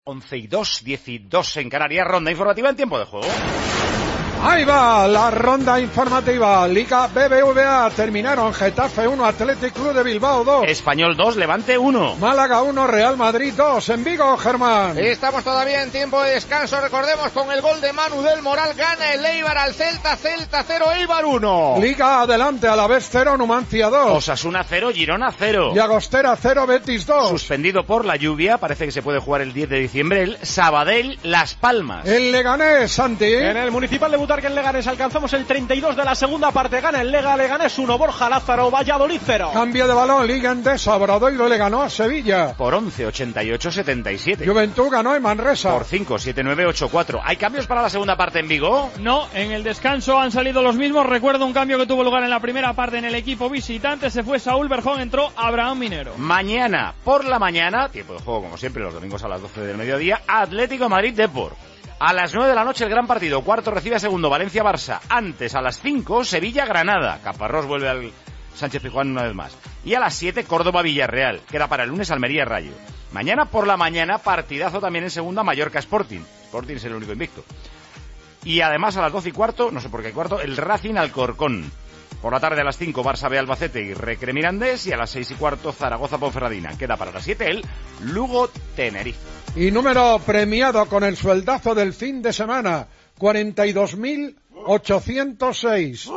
11:02, 12 en Canarias. Ronda informativa en tiempo de juego. Ahí va la ronda informativa. Liga BBVA, terminaron Getafe 1, Athletic Club de Bilbao 2. Español 2, Levante 1. Málaga 1, Real Madrid 2. En Vigo, Germán. Estamos todavía en tiempo de descanso. Recordemos, con el gol de Manu del Moral gana el Eibar al Celta. Celta 0, Eibar 1. Liga adelante, Alavés 0, Numancia 2. Osasuna 0, Girona 0. Llagostera 0, Betis 2. Suspendido por la lluvia, parece que se puede jugar el 10 de diciembre, el Sabadell Las Palmas. El Leganés, Santi. En el Municipal de Butarque, en Leganés, alcanzamos el 32 de la segunda parte. Gana el Leganés 1, Borja Lázaro, Valladolid 0. Cambio de balón, Liga Endesa, Obradoiro le ganó a Sevilla. Por 11, 88-77. Juventud ganó en Manresa. Por 5, 7-9, 8-4. ¿Hay cambios para la segunda parte en Vigo? No, en el descanso han salido los mismos. Recuerdo un cambio que tuvo lugar en la primera parte en el equipo visitante. Se fue Saúl Berjón, entró Abraham Minero. Mañana, por la mañana, tiempo de juego como siempre, los domingos a las 12 del mediodía, Atlético Madrid-Depor. A las 9 de la noche el gran partido, cuarto recibe a segundo, Valencia-Barça. Antes, a las 5, Sevilla-Granada. Caparrós vuelve al Sánchez Pizjuán una vez más. Y a las 7, Córdoba-Villarreal. Queda para el lunes Almería-Rayo. Mañana por la mañana, partidazo también en segunda, Mallorca-Sporting. Sporting es el único invicto. Y además a las 12 y cuarto, no sé por qué cuarto, el Racing-Alcorcón. Por la tarde a las 5, Barça B Albacete y Recre Mirandés. Y a las 6 y cuarto, Zaragoza Ponferradina. Queda para las 7 el Lugo-Tenerife. Y número premiado con el sueldazo del fin de semana, 42.806,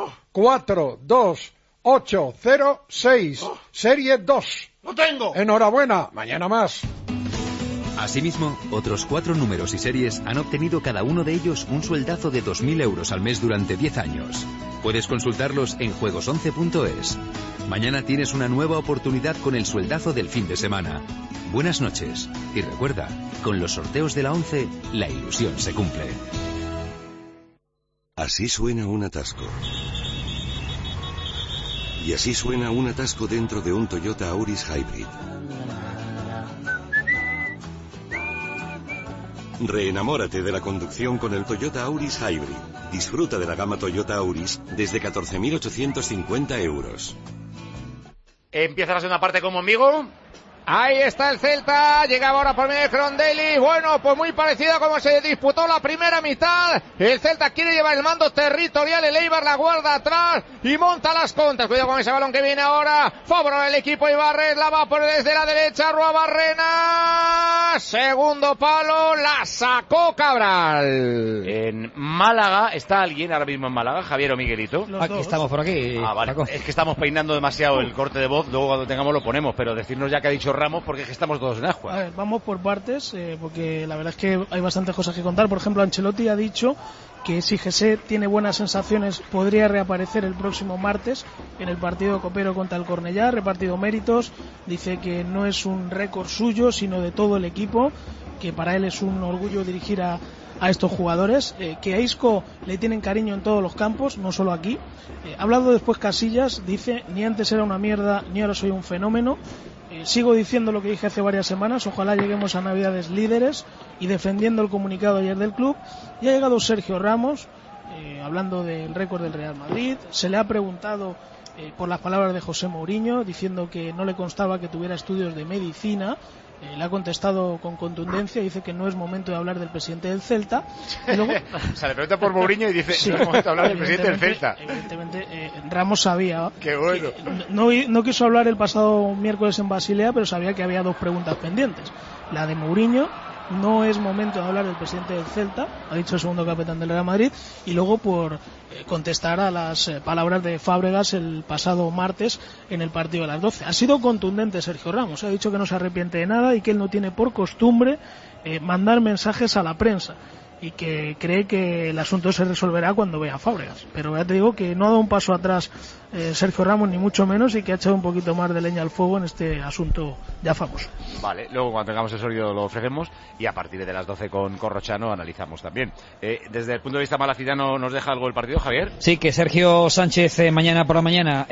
42806, serie 2. ¡Lo tengo! Enhorabuena, mañana más. Asimismo, otros 4 números y series han obtenido cada uno de ellos un sueldazo de 2.000 euros al mes durante 10 años. Puedes consultarlos en juegos11.es. Mañana tienes una nueva oportunidad con el sueldazo del fin de semana. Buenas noches. Y recuerda, con los sorteos de la 11, la ilusión se cumple. Así suena un atasco. Y así suena un atasco dentro de un Toyota Auris Hybrid. Reenamórate de la conducción con el Toyota Auris Hybrid. Disfruta de la gama Toyota Auris desde 14.850 euros. Empieza la segunda parte como amigo. Ahí está el Celta, llegaba ahora por medio de Crondelli. Bueno, pues muy parecido a como se disputó la primera mitad. El Celta quiere llevar el mando territorial, el Eibar la guarda atrás y monta las contras. Cuidado con ese balón que viene ahora. Favorable el equipo Ibarres, la va por desde la derecha, Rua Barrena. Segundo palo, la sacó Cabral. En Málaga, ¿está alguien ahora mismo en Málaga? Javier o Miguelito. Aquí estamos, por aquí. Ah, vale. Es que estamos peinando demasiado el corte de voz, luego cuando tengamos lo ponemos, pero decirnos ya que ha dicho Ramos, porque es que estamos todos en agua. A ver, vamos por partes, porque la verdad es que hay bastantes cosas que contar. Por ejemplo, Ancelotti ha dicho que si José tiene buenas sensaciones podría reaparecer el próximo martes en el partido copero contra el Cornellá, repartido méritos. Dice que no es un récord suyo, sino de todo el equipo, que para él es un orgullo dirigir a estos jugadores, que a Isco le tienen cariño en todos los campos, no solo aquí. Ha hablado después Casillas, dice, ni antes era una mierda, ni ahora soy un fenómeno. Sigo diciendo lo que dije hace varias semanas, ojalá lleguemos a Navidades líderes, y defendiendo el comunicado ayer del club. Y ha llegado Sergio Ramos, hablando del récord del Real Madrid. Se le ha preguntado por las palabras de José Mourinho, diciendo que no le constaba que tuviera estudios de medicina. Le ha contestado con contundencia, dice que no es momento de hablar del presidente del Celta. Y luego, o sea, le pregunta por Mourinho y dice, sí, no es momento de hablar del presidente del Celta. Evidentemente, Ramos sabía. Qué bueno. No quiso hablar el pasado miércoles en Basilea, pero sabía que había 2 preguntas pendientes. La de Mourinho, no es momento de hablar del presidente del Celta, ha dicho el segundo capitán del Real Madrid, y luego por contestar a las palabras de Fábregas el pasado martes en el partido de las 12. Ha sido contundente Sergio Ramos, ha dicho que no se arrepiente de nada y que él no tiene por costumbre mandar mensajes a la prensa, y que cree que el asunto se resolverá cuando vea a Fábregas. Pero ya te digo que no ha dado un paso atrás Sergio Ramos, ni mucho menos, y que ha echado un poquito más de leña al fuego en este asunto ya famoso. Vale, luego cuando tengamos el sonido lo ofrecemos, y a partir de las 12 con Corrochano analizamos también. Desde el punto de vista malacitano, ¿nos deja algo el partido, Javier? Sí, que Sergio Sánchez mañana por la mañana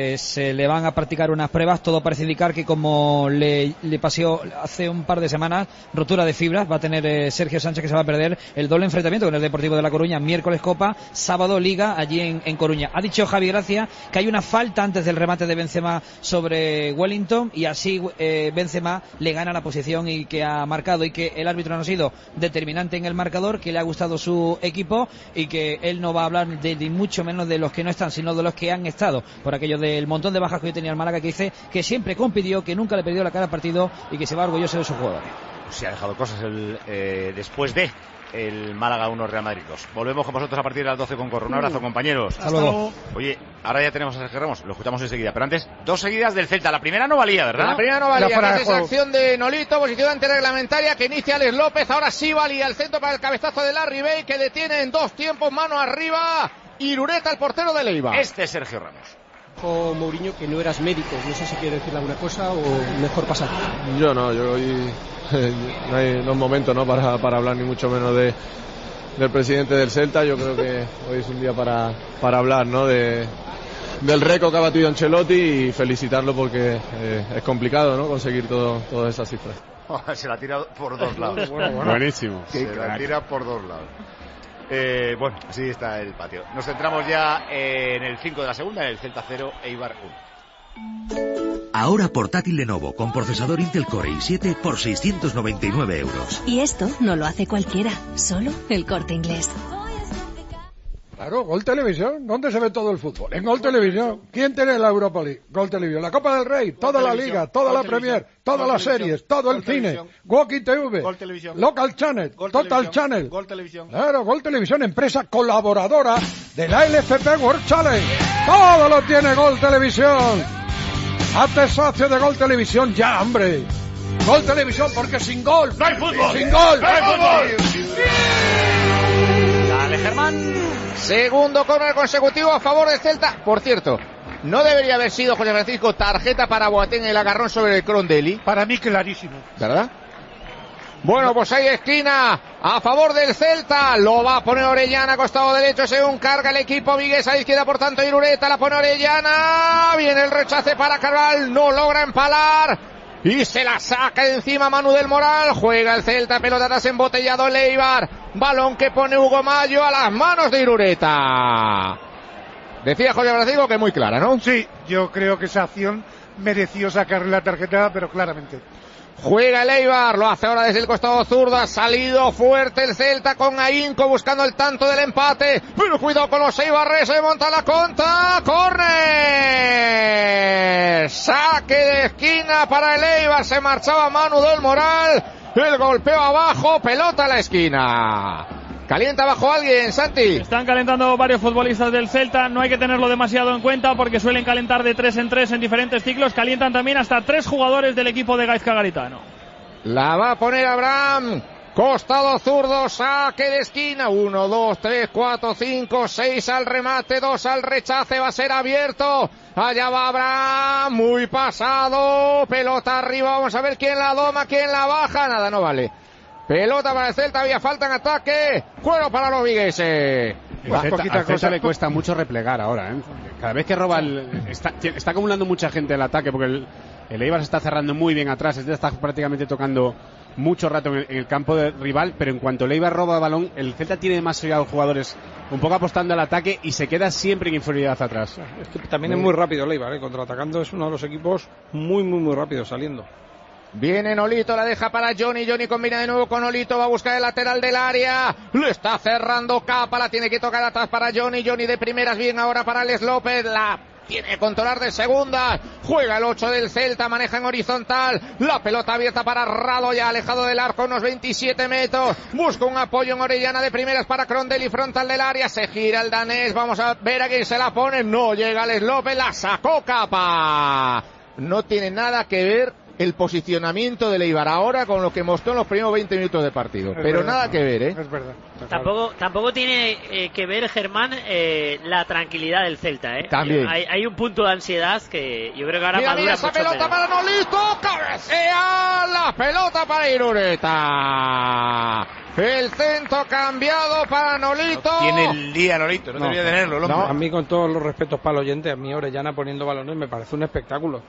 se le van a practicar unas pruebas. Todo parece indicar que, como le pasó hace un par de semanas, rotura de fibras, va a tener Sergio Sánchez, que se va a perder el doble enfrentamiento con el Deportivo de La Coruña, miércoles Copa, sábado Liga allí en Coruña. Ha dicho Javi Gracia que hay una falta antes del remate de Benzema sobre Wellington y así Benzema le gana la posición y que ha marcado, y que el árbitro no ha sido determinante en el marcador, que le ha gustado su equipo y que él no va a hablar de mucho menos de los que no están, sino de los que han estado, por aquello del montón de bajas que hoy tenía el Málaga, que dice que siempre compitió, que nunca le perdió la cara al partido y que se va orgulloso de sus jugadores. Se ha dejado cosas después de el Málaga 1 Real Madrid 2. Volvemos con vosotros a partir de las 12 con Corro. Un abrazo, compañeros. Hasta luego. Oye, ahora ya tenemos a Sergio Ramos, lo escuchamos enseguida, pero antes, 2 seguidas del Celta. La primera no valía, ¿verdad? La primera no valía, que es esa acción de Nolito, posición antirreglamentaria que inicia Alex López. Ahora sí valía el centro para el cabezazo de Larry Bay, que detiene en 2 tiempos, mano arriba, Irureta, el portero de Leibar. Este es Sergio Ramos. Dijo Mourinho que no eras médico, no sé si quiere decirle alguna cosa o mejor pasar. Yo hoy no hay momento, ¿no?, para hablar ni mucho menos del presidente del Celta. Yo creo que hoy es un día para hablar, ¿no?, del récord que ha batido Ancelotti y felicitarlo porque es complicado, ¿no?, conseguir todas esas cifras. Se la tira por 2 lados. Buenísimo. Se la tira por 2 lados. Bueno, así está el patio. Nos centramos ya en el 5 de la segunda, en el Celta 0, Eibar 1. Ahora portátil Lenovo con procesador Intel Core i7 por 699 euros. Y esto no lo hace cualquiera, solo el Corte Inglés. Claro, Gol Televisión. ¿Dónde se ve todo el fútbol? En Gol Televisión. ¿Quién tiene la Europa League? Gol Televisión. La Copa del Rey, toda la Liga, toda la Premier, todas las series, todo el cine. Walkie TV, Local Channel, Total Channel. Gol Televisión. Claro, Gol Televisión, empresa colaboradora de la LFP World Challenge. Todo lo tiene Gol Televisión. Hazte socio de Gol Televisión ya, hombre. Gol Televisión, porque sin gol no hay fútbol. Sin gol no hay fútbol. Dale, Germán. Segundo córner consecutivo a favor del Celta. Por cierto, no debería haber sido, José Francisco, tarjeta para Boateng en el agarrón sobre el Crondelli. Para mí clarísimo. ¿Verdad? Bueno, pues hay esquina a favor del Celta. Lo va a poner Orellana, costado derecho, según carga el equipo vigués a la izquierda, por tanto Irureta, la pone Orellana. Viene el rechace para Carval, no logra empalar. Y se la saca de encima Manu del Moral. Juega el Celta, pelota atrás, embotellado Leibar. Balón que pone Hugo Mayo a las manos de Irureta. Decía José Francisco que muy clara, ¿no? Sí, yo creo que esa acción mereció sacarle la tarjeta, pero claramente. Juega el Eibar, lo hace ahora desde el costado zurdo, ha salido fuerte el Celta con Ainco buscando el tanto del empate, pero cuidado con los eibarres, se monta la contra, córner, saque de esquina para el Eibar, se marchaba Manu del Moral, el golpeo abajo, pelota a la esquina. ¿Calienta abajo alguien, Santi? Están calentando varios futbolistas del Celta, no hay que tenerlo demasiado en cuenta porque suelen calentar de 3 en 3 en diferentes ciclos, calientan también hasta 3 jugadores del equipo de Gaizka Garitano. La va a poner Abraham, costado zurdo, saque de esquina, 1, 2, 3, 4, 5, 6 al remate, 2 al rechace, va a ser abierto, allá va Abraham, muy pasado, pelota arriba, vamos a ver quién la doma, quién la baja, nada, no vale. Pelota para el Celta, había falta en ataque, cuero para los vigueses. Al Celta le cuesta mucho replegar ahora, ¿eh? Cada vez que roba está acumulando mucha gente el ataque porque el Eibar se está cerrando muy bien atrás, está prácticamente tocando mucho rato en el campo de rival, pero en cuanto el Eibar roba el balón, el Celta tiene demasiados jugadores un poco apostando al ataque y se queda siempre en inferioridad atrás. Es que también es muy rápido el Eibar, contraatacando es uno de los equipos muy rápido saliendo. Viene Nolito, la deja para Johnny combina de nuevo con Nolito, va a buscar el lateral del área, le está cerrando Capa, la tiene que tocar atrás para Johnny de primeras, bien ahora para Alex López, la tiene que controlar de segunda, juega el 8 del Celta, maneja en horizontal, la pelota abierta para Rado, ya alejado del arco unos 27 metros, busca un apoyo en Orellana de primeras para Crondelli, frontal del área, se gira el danés, vamos a ver a quién se la pone, no llega Alex López, la sacó Capa, no tiene nada que ver el posicionamiento del Eibar ahora con lo que mostró en los primeros 20 minutos de partido. Pero verdad, nada que ver, ¿eh? Es verdad. Tampoco tiene que ver, Germán, la tranquilidad del Celta, ¿eh? También. Hay un punto de ansiedad que yo creo que ahora madura esa mucho pelota menos. para Nolito, cabecea la pelota para Irureta. El centro cambiado para Nolito. Tiene el día Nolito, no debería tenerlo, loco. No, a mí, con todos los respetos para el oyente, a mí Orellana poniendo balones me parece un espectáculo.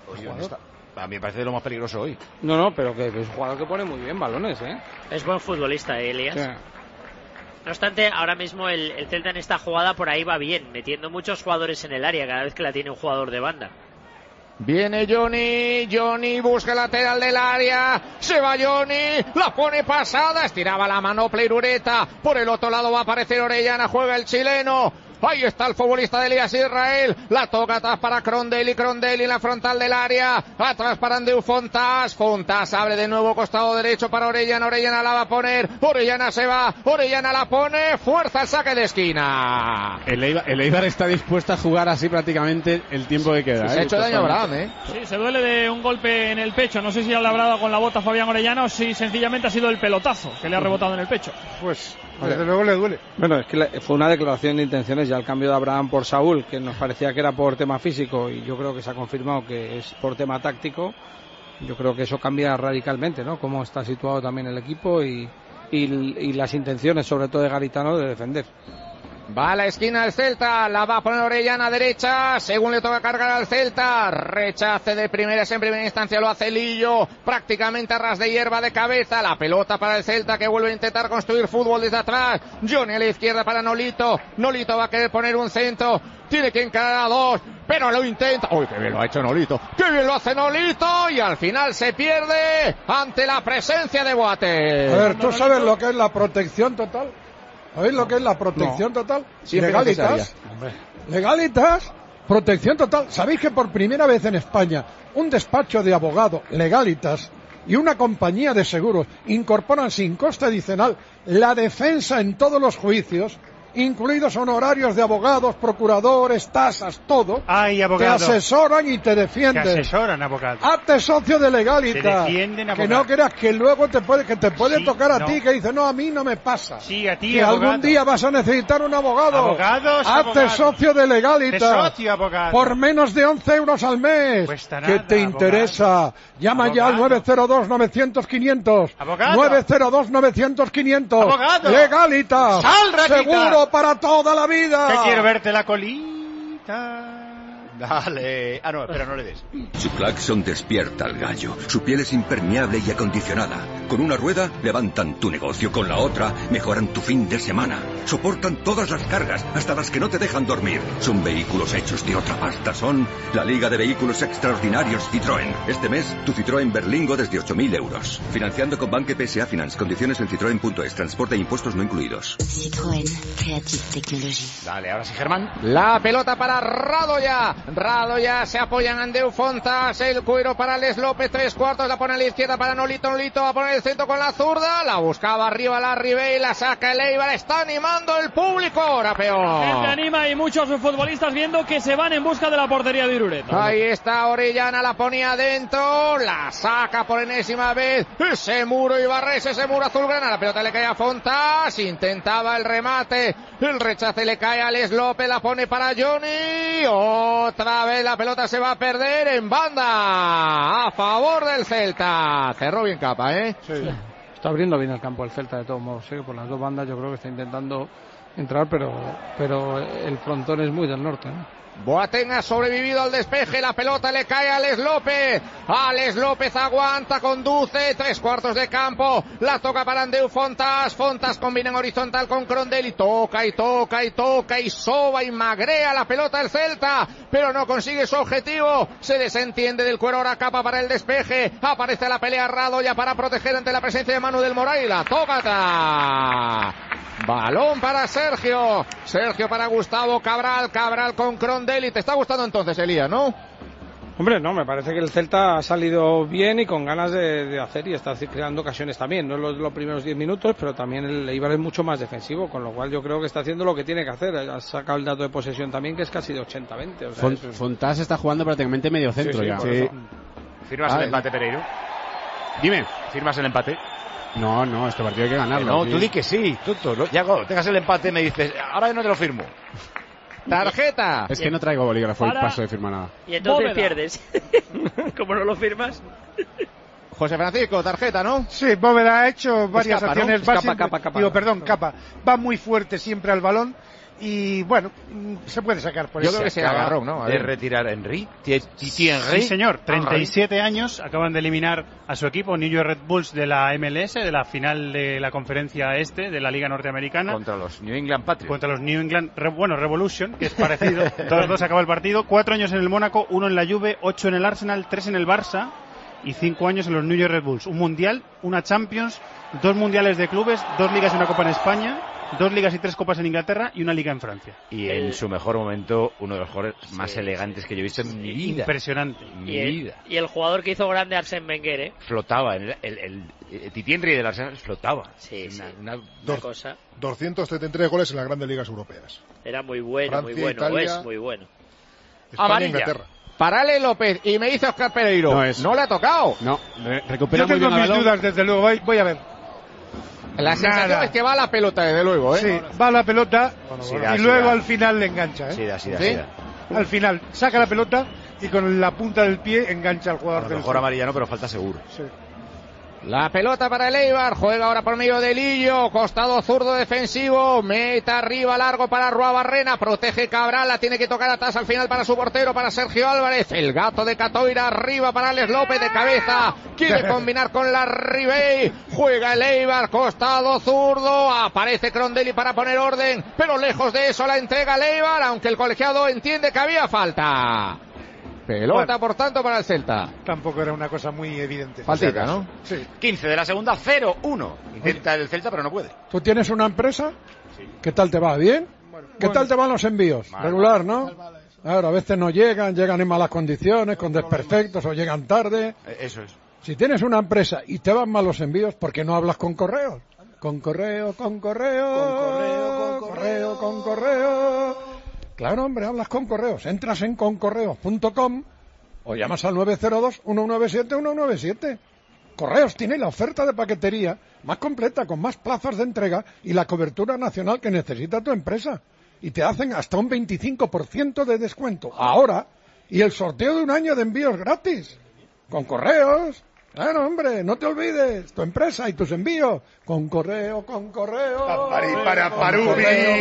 A mí me parece lo más peligroso hoy. No, pero que es un jugador que pone muy bien balones, ¿eh? Es buen futbolista, Elías. Sí. No obstante, ahora mismo el Celta en esta jugada por ahí va bien, metiendo muchos jugadores en el área cada vez que la tiene un jugador de banda. Viene Johnny busca el lateral del área, se va Johnny, la pone pasada, estiraba la manopla Irureta, por el otro lado va a aparecer Orellana, juega el chileno. Ahí está el futbolista de Elías Israel. La toca atrás para Crondelli en la frontal del área. Atrás para Andreu Fontas. Fontas abre de nuevo costado derecho para Orellana. Orellana la va a poner. Orellana se va. Orellana la pone. Fuerza el saque de esquina. El Eibar está dispuesto a jugar así prácticamente el tiempo que queda. Se ha hecho daño a Abraham, Sí, se duele de un golpe en el pecho. No sé si ha labrado con la bota Fabián Orellana o si sencillamente ha sido el pelotazo que le ha rebotado en el pecho. Pues desde luego le duele. Bueno, es que fue una declaración de intenciones ya el cambio de Abraham por Saúl, que nos parecía que era por tema físico, y yo creo que se ha confirmado que es por tema táctico. Yo creo que eso cambia radicalmente, ¿no? Cómo está situado también el equipo y las intenciones, sobre todo de Garitano, de defender. Va a la esquina el Celta, la va a poner Orellana derecha, según le toca cargar al Celta, rechace de primeras en primera instancia, lo hace Lillo, prácticamente a ras de hierba de cabeza, la pelota para el Celta que vuelve a intentar construir fútbol desde atrás, Johnny a la izquierda para Nolito va a querer poner un centro, tiene que encarar a dos, pero lo intenta, ¡uy, qué bien lo ha hecho Nolito! ¡Qué bien lo hace Nolito! Y al final se pierde ante la presencia de Boateng. A ver, ¿tú sabes lo que es la protección total? ¿Sabéis lo que es la protección total? Sí, Legalitas, protección total. ¿Sabéis que por primera vez en España un despacho de abogado, Legalitas, y una compañía de seguros incorporan sin coste adicional la defensa en todos los juicios, incluidos honorarios de abogados, procuradores, tasas, todo? Ay, abogado. Te asesoran y te defienden. Te asesoran, abogado. Hazte socio de Legalitas. Te defienden, abogado. Que no creas que luego te puede sí, tocar a no. ti, que dice, no, a mí no me pasa. Sí, a ti, que abogado. algún día vas a necesitar un abogado. Abogados, Hazte abogados. socio de Legalitas. De socio, abogado. Por menos de 11 euros al mes. Cuesta ¿Qué nada, te interesa? Llama abogado. ya al 902-900-500. Abogado. 902-900-500. Abogado. Legalitas. Sal, ratita. Seguro para toda la vida. Que quiero verte la colita. Dale. Ah, no, espera, no le des. Su claxon despierta al gallo. Su piel es impermeable y acondicionada. Con una rueda levantan tu negocio, con la otra mejoran tu fin de semana. Soportan todas las cargas, hasta las que no te dejan dormir. Son vehículos hechos de otra pasta. Son la Liga de Vehículos Extraordinarios Citroën. Este mes, tu Citroën Berlingo desde 8.000 euros. Financiando con Banque PSA Finance. Condiciones en citroen.es. Transporte e impuestos no incluidos. Citroën, Creative Technology. Dale, ahora sí, Germán. La pelota para Radoya se apoya en Andreu Fontas, el cuero para Les López, 3/4, la pone a la izquierda para Nolito va a poner el centro con la zurda, la buscaba arriba la Ribey, la saca el Eibar, está animando el público, ahora peor. Gente anima y muchos futbolistas viendo que se van en busca de la portería de Irureta. Ahí está Orellana, la ponía adentro, la saca por enésima vez, ese muro Ibarres, ese muro azulgrana, la pelota le cae a Fontas, intentaba el remate, el rechace le cae a Les López, la pone para Johnny, otra vez la pelota se va a perder en banda a favor del Celta. Cerró bien Capa, Sí. Está abriendo bien el campo el Celta de todos modos, por las dos bandas yo creo que está intentando entrar, pero el frontón es muy del norte, ¿no? Boateng ha sobrevivido al despeje, la pelota le cae a Alex López aguanta, conduce, 3/4 de campo, la toca para Andreu Fontas combina en horizontal con Crondelli, toca y soba y magrea la pelota el Celta, pero no consigue su objetivo, se desentiende del cuero, ahora Capa para el despeje, aparece la pelea Radoya para proteger ante la presencia de Manu del Moral y la toca. Balón para Sergio para Gustavo Cabral con Crondelli. ¿Te está gustando entonces, Elías, no? Hombre, no, me parece que el Celta ha salido bien y con ganas de hacer y está creando ocasiones también, no en los primeros 10 minutos, pero también el Eibar es mucho más defensivo, con lo cual yo creo que está haciendo lo que tiene que hacer. Ha sacado el dato de posesión también, que es casi de 80-20. O sea, Fontás está jugando prácticamente medio centro ya. Sí. ¿Firmas el empate, Pereiro? Dime. ¿Firmas el empate? No, este partido hay que ganarlo. No, tú di que sí, tonto. Ya cuando tengas el empate me dices, ahora no te lo firmo. Tarjeta. Es que no traigo bolígrafo y paso de firmar nada. Y entonces pierdes. Como no lo firmas. José Francisco, tarjeta, ¿no? Sí, Bóveda ha hecho varias Capa, acciones. ¿no? Capa. Va muy fuerte siempre al balón y bueno, se puede sacar por eso. Yo creo que se agarró, ¿no? De retirar a Henry. Sí, señor, 37 años, acaban de eliminar a su equipo, New York Red Bulls, de la MLS, de la final de la conferencia este, de la Liga Norteamericana. Contra los New England Patriots. Contra los New England, Revolution, que es parecido. Todos dos acabó el partido. 4 años en el Mónaco, 1 en la Juve, 8 en el Arsenal, 3 en el Barça y 5 años en los New York Red Bulls. Un mundial, una Champions, 2 mundiales de clubes, 2 ligas y una copa en España, 2 ligas y 3 copas en Inglaterra y una liga en Francia. Y en su mejor momento, uno de los jugadores más elegantes que yo he visto en mi vida. Impresionante. Y el jugador que hizo grande a Arsène Wenger, flotaba, el Titi Henry del Arsenal flotaba. Sí, una cosa. 273 goles en las grandes ligas europeas. Era muy bueno, Francia, muy bueno, Italia, es muy bueno. España, Inglaterra. Para Ale López, y me dice Oscar Pereiro, no le ha tocado. No, recupera Yo muy bien tengo el mis balón. dudas, desde luego, voy a ver. La sensación es que va a la pelota, desde luego, ¿eh? Sí, va a la pelota y luego al final le engancha, ¿eh? Sí, da. Al final saca la pelota y con la punta del pie engancha al jugador. A lo mejor amarillano, pero falta seguro. Sí. La pelota para el Eibar, juega ahora por medio de Lillo, costado zurdo defensivo, meta arriba largo para Ruabarrena, protege Cabral, la tiene que tocar atrás al final para su portero, para Sergio Álvarez, el gato de Catoira arriba para Alex López de cabeza, quiere combinar con la Ribey, juega el Eibar, costado zurdo, aparece Crondelli para poner orden, pero lejos de eso la entrega el Eibar, aunque el colegiado entiende que había falta. Pelota, por tanto, para el Celta. Tampoco era una cosa muy evidente. Faltita, ¿no? Sí. 15 de la segunda, 0-1. Intenta el Celta, pero no puede. ¿Tú tienes una empresa? Sí. ¿Qué tal te va? ¿Bien? ¿Qué tal te van los envíos? Regular, ¿no? Ahora, a veces no llegan en malas condiciones, con desperfectos o llegan tarde. Eso es. Si tienes una empresa y te van mal los envíos, ¿por qué no hablas con correos? Con correo. Claro, hombre, hablas con correos. Entras en concorreos.com o llamas al 902-197-197. Correos tiene la oferta de paquetería más completa, con más plazas de entrega y la cobertura nacional que necesita tu empresa. Y te hacen hasta un 25% de descuento ahora y el sorteo de un año de envíos gratis. Con correos. Claro, hombre, no te olvides, tu empresa y tus envíos. Con correo. Con correo.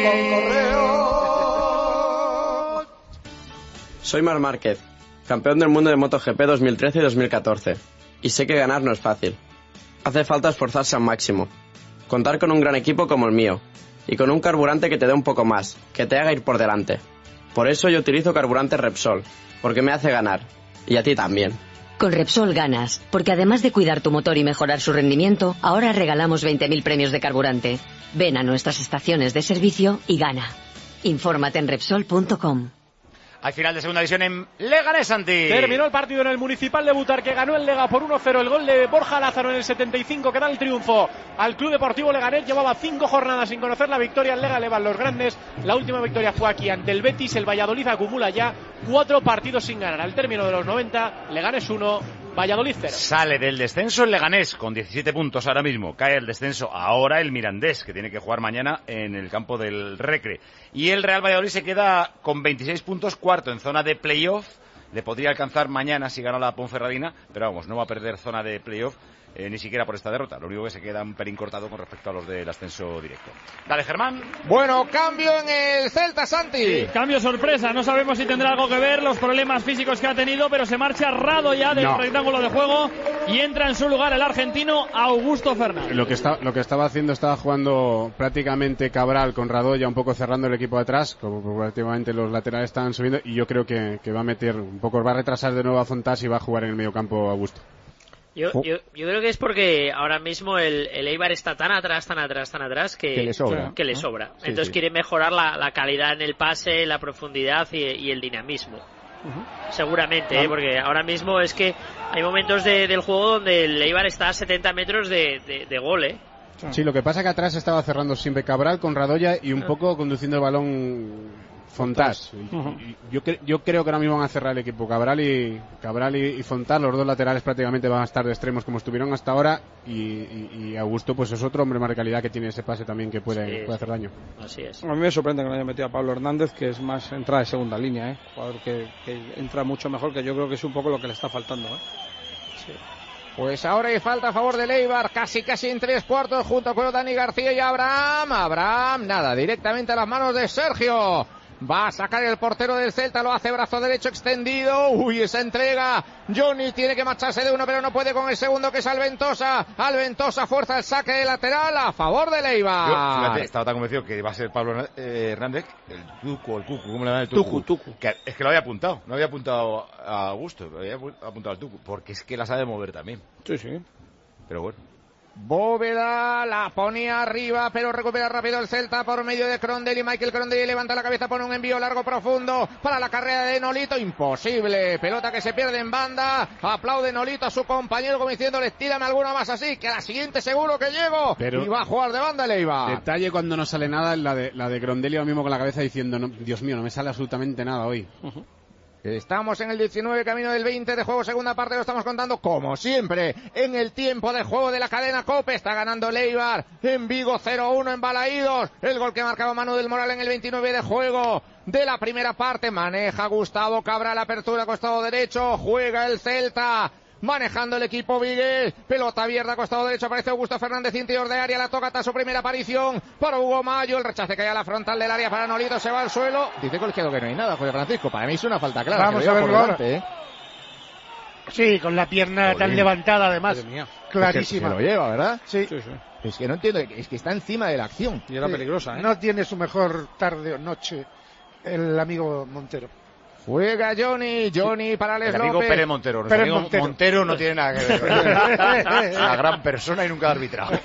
Soy Marc Márquez, campeón del mundo de MotoGP 2013 y 2014, y sé que ganar no es fácil. Hace falta esforzarse al máximo, contar con un gran equipo como el mío, y con un carburante que te dé un poco más, que te haga ir por delante. Por eso yo utilizo carburante Repsol, porque me hace ganar, y a ti también. Con Repsol ganas, porque además de cuidar tu motor y mejorar su rendimiento, ahora regalamos 20.000 premios de carburante. Ven a nuestras estaciones de servicio y gana. Infórmate en Repsol.com. Hay final de segunda división en Leganés, Santi. Terminó el partido en el Municipal de Butar, que ganó el Lega por 1-0. El gol de Borja Lázaro en el 75 que da el triunfo al Club Deportivo Leganés. Llevaba 5 jornadas sin conocer la victoria. El Lega le van los grandes. La última victoria fue aquí ante el Betis. El Valladolid acumula ya 4 partidos sin ganar. Al término de los 90, Leganés 1, Valladolid 0. Sale del descenso el Leganés con 17 puntos ahora mismo. Cae el descenso ahora el Mirandés, que tiene que jugar mañana en el campo del Recre. Y el Real Valladolid se queda con 26 puntos, cuarto en zona de playoff. Le podría alcanzar mañana si gana la Ponferradina, pero vamos, no va a perder zona de playoff ni siquiera por esta derrota. Lo único que se queda un pelín cortado con respecto a los del ascenso directo. Dale, Germán. Bueno, cambio en el Celta, Santi. Sí, cambio sorpresa. No sabemos si tendrá algo que ver los problemas físicos que ha tenido, pero se marcha Rado ya del rectángulo de juego y entra en su lugar el argentino Augusto Fernández. Lo que estaba jugando prácticamente Cabral con Radoya, un poco cerrando el equipo de atrás, como prácticamente los laterales estaban subiendo, y yo creo que va a meter un poco, va a retrasar de nuevo a Fontás y va a jugar en el medio campo Augusto. Yo creo que es porque ahora mismo el Eibar está tan atrás que le sobra. Sí, Entonces quiere mejorar la calidad en el pase, la profundidad y el dinamismo. Seguramente, porque ahora mismo es que hay momentos del juego donde el Eibar está a 70 metros de gol, Sí, lo que pasa es que atrás estaba cerrando siempre Cabral con Radoya y un poco conduciendo el balón Fontás. Yo creo que ahora mismo van a cerrar el equipo Cabral y Fontás, los dos laterales prácticamente van a estar de extremos como estuvieron hasta ahora, y Augusto pues es otro hombre más de calidad que tiene ese pase también que puede hacer daño. Así es. A mí me sorprende que no haya metido a Pablo Hernández, que es más entrada de segunda línea, jugador que entra mucho mejor, que yo creo que es un poco lo que le está faltando. Sí. Pues ahora hay falta a favor del Eibar, casi en 3/4, junto con Dani García y Abraham, nada, directamente a las manos de Sergio. Va a sacar el portero del Celta, lo hace brazo derecho extendido. Uy, esa entrega. Johnny tiene que marcharse de uno, pero no puede con el segundo, que es Alventosa. Alventosa fuerza el saque de lateral a favor del Eibar. Yo, fíjate, estaba tan convencido que va a ser Pablo Hernández, el Cucu, ¿cómo le dan el Tucu? Que es que lo había apuntado, no había apuntado a Augusto, lo había apuntado al Tucu, porque es que la sabe mover también. Sí. Pero bueno. Bóveda la ponía arriba, pero recupera rápido el Celta por medio de Crondelli. Michael Crondelli levanta la cabeza, pone un envío largo profundo para la carrera de Nolito. Imposible, pelota que se pierde en banda. Aplaude Nolito a su compañero como diciéndole: tírame alguna más así, que a la siguiente seguro que llego. Pero y va a jugar de banda Leiva. Detalle cuando no sale nada, la de Crondelli mismo con la cabeza diciendo: no, Dios mío, no me sale absolutamente nada hoy. Estamos en el 19, camino del 20 de juego, segunda parte, lo estamos contando como siempre en el tiempo de juego de la cadena COPE. Está ganando Leibar en Vigo 0-1 en Balaídos. El gol que marcaba Manu del Moral en el 29 de juego de la primera parte. Maneja Gustavo Cabral, apertura costado derecho, juega el Celta. Manejando el equipo Vigues, pelota abierta, costado derecho, aparece Augusto Fernández, interior de área, la toca hasta su primera aparición para Hugo Mayo, el rechace cae a la frontal del área para Nolito, se va al suelo. Dice Colegiado que no hay nada, José Francisco, para mí es una falta clara. Vamos a verlo ahora. Sí, con la pierna tan levantada además, clarísima. Se lo lleva, ¿verdad? Sí. Es que no entiendo, es que está encima de la acción. Y era peligrosa, ¿eh? No tiene su mejor tarde o noche el amigo Montero. Juega Johnny para Les El amigo López. Pérez Montero. Nuestro amigo Montero no tiene nada que ver. Una gran persona y nunca ha arbitrado.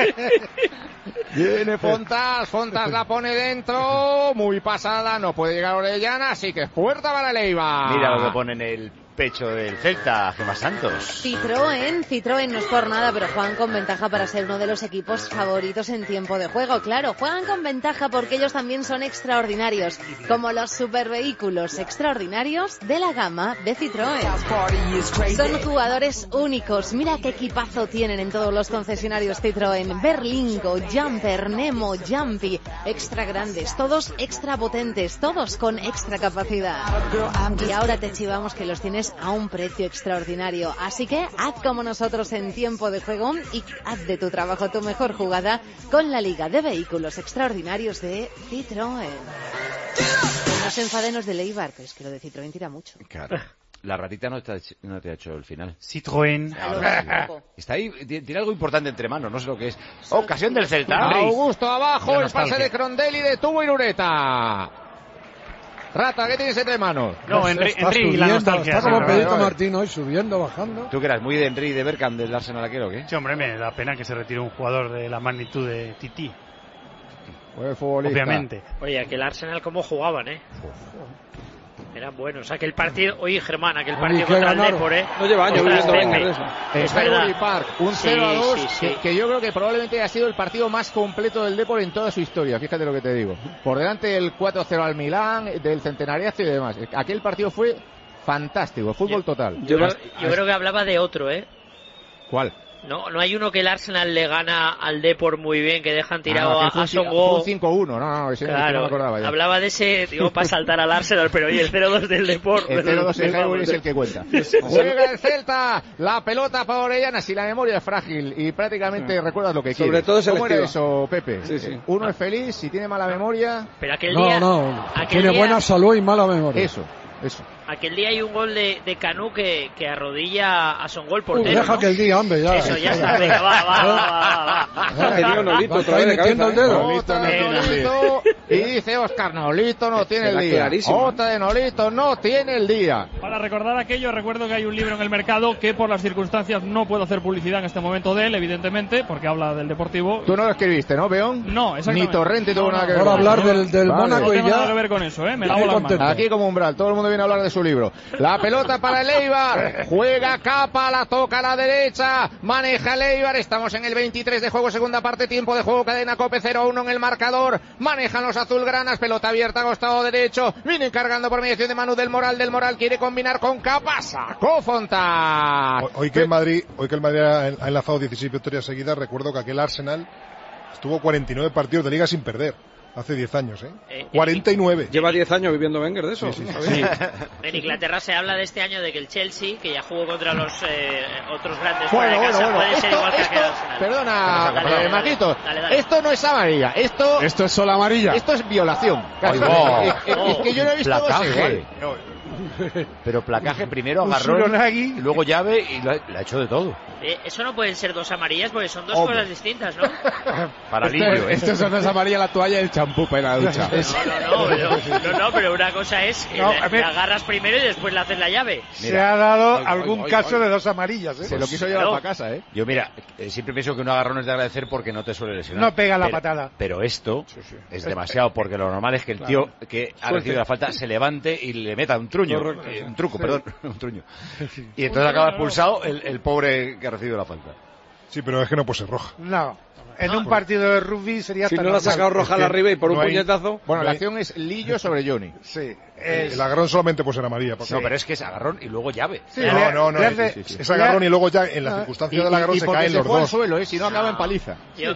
Viene Fontas la pone dentro, muy pasada, no puede llegar Orellana, así que es puerta para Leiva. Mira lo que pone en el pecho del Celta, Gemma Santos. Citroën no es por nada, pero juegan con ventaja para ser uno de los equipos favoritos en tiempo de juego. Claro, juegan con ventaja porque ellos también son extraordinarios, como los supervehículos extraordinarios de la gama de Citroën. Son jugadores únicos. Mira qué equipazo tienen en todos los concesionarios Citroën. Berlingo, Jumper, Nemo, Jumpy, extra grandes, todos extra potentes, todos con extra capacidad. Y ahora te chivamos que los tienes a un precio extraordinario. Así que haz como nosotros en tiempo de juego y haz de tu trabajo tu mejor jugada con la Liga de Vehículos Extraordinarios de Citroën. No se enfadenos de Leibar, pero es que lo de Citroën tira mucho. Claro. La ratita no te ha hecho el final. Citroën. Está ahí, tiene algo importante entre manos, no sé lo que es. Ocasión del Celta. Augusto abajo, el pase de Crondelli, detuvo Irureta. Rata, ¿qué tienes entre manos? No, Henry, la nostalgia. Está como Pedrito Martín hoy, subiendo, bajando. ¿Tú que eras muy de Henry y de Bergkamp del Arsenal aquel o qué? Sí, hombre, me da pena que se retire un jugador de la magnitud de Titi. Obviamente. Oye, aquel Arsenal cómo jugaban, eran buenos. Aquel partido, oye Germán, aquel partido contra el Depor, No lleva años viviendo venga de eso. Es verdad. Park, un 0-2 que yo creo que probablemente ha sido el partido más completo del Depor en toda su historia, fíjate lo que te digo. Por delante del 4-0 al Milán, del Centenariazo y demás. Aquel partido fue fantástico, fútbol total. Yo creo que hablaba de otro, ¿Cuál? No hay uno que el Arsenal le gana al Depor muy bien, que dejan tirado a Songo. Un 5-1, no, ese claro, no me acordaba ya. Hablaba de ese, digo, para saltar al Arsenal, pero oye, el 0-2 del Depor. El 0-2 de Highbury es el que cuenta. Juega el Celta, la pelota para Orellana, si la memoria es frágil y prácticamente recuerdas lo que quieres. Sobre todo ¿Cómo era eso, Pepe? Sí. Uno es feliz, si tiene mala memoria. Pero aquel día. Tiene buena salud y mala memoria. Eso. Aquel día hay un gol de Canú que arrodilla a Songol portero. Deja que el día, hombre, ya. Eso, ya está, venga, va. Me dio Nolito otra vez de cabeza. El dedo. Nolito, y dice Oscar, Nolito no tiene el día. Otra de Nolito no tiene el día. Para recordar aquello, recuerdo que hay un libro en el mercado que por las circunstancias no puedo hacer publicidad en este momento de él, evidentemente, porque habla del Deportivo. Tú no lo escribiste, ¿no, Peón? No, exactamente. Ni Torrente tuvo nada que ver. Por hablar del Mónaco y ya. No tengo nada que ver con eso, me lavo las manos. Aquí como umbral, todo el mundo viene a hablar de su libro. La pelota para el Eibar, juega Capa, la toca a la derecha, maneja el Eibar, estamos en el 23 de juego, segunda parte, tiempo de juego, cadena COPE 0-1 en el marcador, manejan los azulgranas, pelota abierta, costado derecho, viene cargando por mediación de Manu del Moral quiere combinar con Capa, sacó Fontán. Hoy que el Madrid ha enlazado 16 victorias seguidas, recuerdo que aquel Arsenal estuvo 49 partidos de liga sin perder. Hace 10 años, 49. Lleva 10 años viviendo Wenger de eso. Sí. En Inglaterra se habla de este año de que el Chelsea, que ya jugó contra los otros grandes Bueno, puede ser igual que aquel Arsenal. Perdona, Dale. Marquitos. Dale. Esto no es amarilla. Esto es solo amarilla. Esto es violación. Casi. Es que yo no he visto dos igual. Pero placaje primero, agarrón, y luego llave y le ha hecho de todo. Eso no pueden ser dos amarillas porque son dos Hombre. cosas distintas, ¿no? Para alivio, Esto son dos amarillas, la toalla y el champú para la ducha. No, pero una cosa es que la agarras primero y después le haces la llave. Se ha dado algún caso de dos amarillas, Se lo quiso llevar para casa, Yo, mira, siempre pienso que un agarrón es de agradecer porque no te suele lesionar. No pega la patada. Pero esto es demasiado, porque lo normal es que el tío que ha recibido la falta se levante y le meta un truño. Un truco, perdón, un truño. Y entonces acaba expulsado el pobre que ha recibido la falta. Sí, pero es que no puede ser roja. No. En un partido de rugby sería Si no la ha sacado roja a la arriba y por un puñetazo. Bueno, la acción es Lillo sobre Johnny. Sí. El agarrón solamente puede ser amarilla. No, pero es que es agarrón y luego llave. Sí, no. Es agarrón y luego ya en las circunstancias del agarrón se caen los dos. Al suelo, si no acaba en paliza.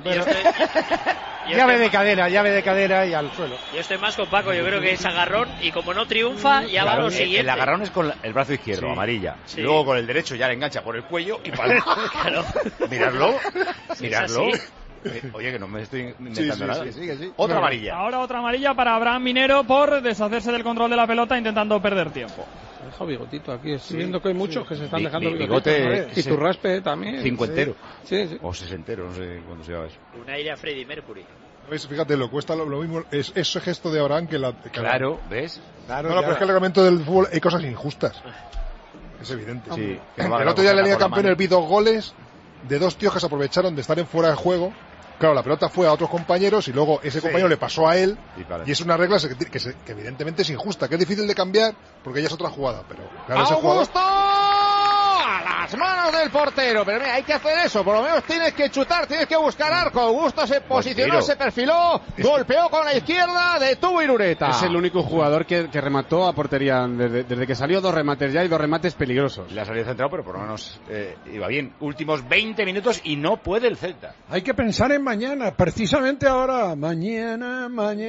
Llave de cadera y al suelo. Yo estoy más con Paco, yo creo que es agarrón y como no triunfa, ya va lo siguiente. El agarrón es con el brazo izquierdo, amarilla. Sí. Luego con el derecho ya le engancha por el cuello y para claro. Miradlo. Oye, que no me estoy inventando nada. Sí. Otra amarilla. Ahora otra amarilla para Abraham Minero por deshacerse del control de la pelota intentando perder tiempo. Deja bigotito aquí. Estoy viendo que hay muchos que se están dejando bigote. Y tu raspe también. Cincuentero. Sí. O sesentero, no sé cuándo se llama eso. Un aire a Freddie Mercury. ¿Ves? Fíjate, lo cuesta lo mismo ese gesto de Abraham que la... Claro, ¿ves? Claro, pero es que el reglamento del fútbol hay cosas injustas. Es evidente. Sí. El otro día en la Liga de Campeones vi 2 goles de 2 tíos que se aprovecharon de estar en fuera de juego. Claro, la pelota fue a otros compañeros y luego ese compañero le pasó a él y es una regla que evidentemente es injusta, que es difícil de cambiar porque ya es otra jugada, pero claro, ese jugador... ¡Augusto! A las manos del portero, pero mira, hay que hacer eso, por lo menos tienes que chutar, tienes que buscar arco. Augusto se posicionó, se perfiló, golpeó con la izquierda, detuvo Irureta. Es el único jugador que remató a portería desde que salió, 2 remates ya y 2 remates peligrosos. Le ha salido centrado, pero por lo menos iba bien. Últimos 20 minutos y no puede el Celta. Hay que pensar en mañana, precisamente ahora. Mañana,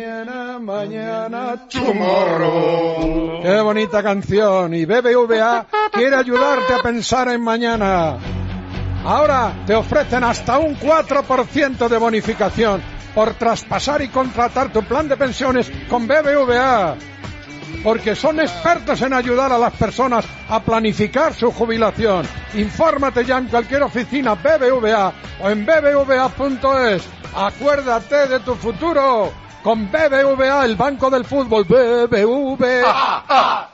tomorrow. Qué bonita canción. Y BBVA quiere ayudarte a pensar en mañana. Ahora te ofrecen hasta un 4% de bonificación por traspasar y contratar tu plan de pensiones con BBVA. Porque son expertos en ayudar a las personas a planificar su jubilación. Infórmate ya en cualquier oficina BBVA o en bbva.es. Acuérdate de tu futuro con BBVA, el banco del fútbol. BBVA.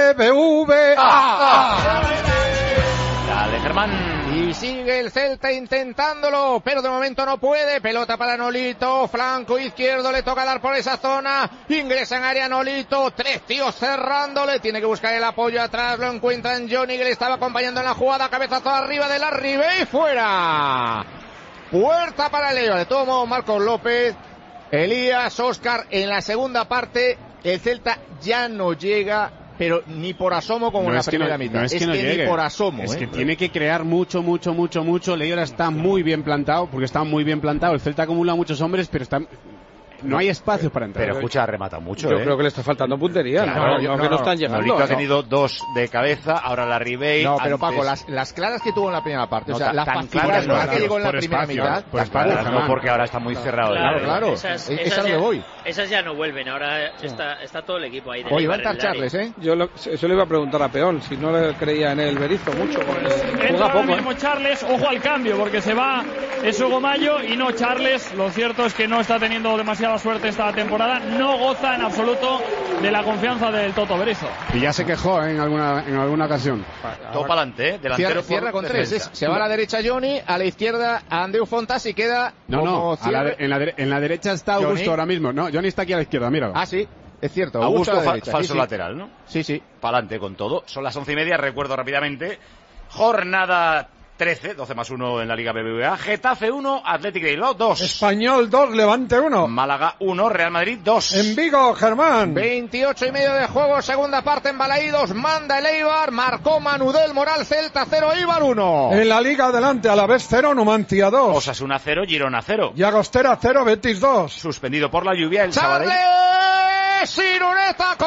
Dale, Germán. Y sigue el Celta intentándolo, pero de momento no puede. Pelota para Nolito, flanco izquierdo, le toca dar por esa zona. Ingresa en área Nolito, 3 tíos cerrándole. Tiene que buscar el apoyo atrás, lo encuentran Johnny, que le estaba acompañando en la jugada. Cabezazo arriba de la Ribey, fuera. Puerta para Leo, de todo modo Marcos López, Elías, Óscar. En la segunda parte el Celta ya no llega, pero ni por asomo como en la primera mitad. No es que no llegue. Ni por asomo. Es que tiene que crear mucho. Leiora está muy bien plantado, porque está muy bien plantado. El Celta acumula muchos hombres, pero no hay espacio para entrar. Pero escucha, remata mucho. Yo creo que le está faltando puntería. Claro, no están llegando. Nolito ha tenido 2 de cabeza, ahora la Ribey. No, pero antes... Paco, las claras que tuvo en la primera parte, no, o sea, las claras no, que llegó en la primera mitad. No, porque ahora está muy cerrado. Claro. Esas ya, voy. Esas ya no vuelven, ahora está todo el equipo ahí. Hoy va a entrar Charles, Yo eso le iba a preguntar a Peón, si no le creía en el Berizzo mucho. Entra ahora mismo Charles, ojo al cambio, porque se va Hugo Mayo y no Charles. Lo cierto es que no está teniendo demasiada suerte esta temporada, no goza en absoluto de la confianza del Toto Berizzo. Y ya se quejó en alguna ocasión. Todo para adelante, delantero. Cierra con 3. Se va a la derecha Johnny, a la izquierda Andreu Fontas y queda. No, en la derecha está Augusto Johnny. Ahora mismo. No, Johnny está aquí a la izquierda, mira. Ah, sí, es cierto. Augusto falso lateral, ¿no? Sí. Para adelante con todo. Son las 11:30, recuerdo rápidamente. Jornada 13, 12 más 1 en la Liga BBVA. Getafe 1, Athletic de Bilbao 2. Español 2, Levante 1. Málaga 1, Real Madrid 2. En Vigo, Germán. 28,5 de juego, segunda parte en Balaídos, manda el Eibar, marcó Manu del Moral, Celta 0, Eibar 1. En la Liga adelante, Alavés 0, Numancia 2. Osasuna 0, Girona 0. Llagostera 0, Betis 2. Suspendido por la lluvia el Sabadell. Irureta,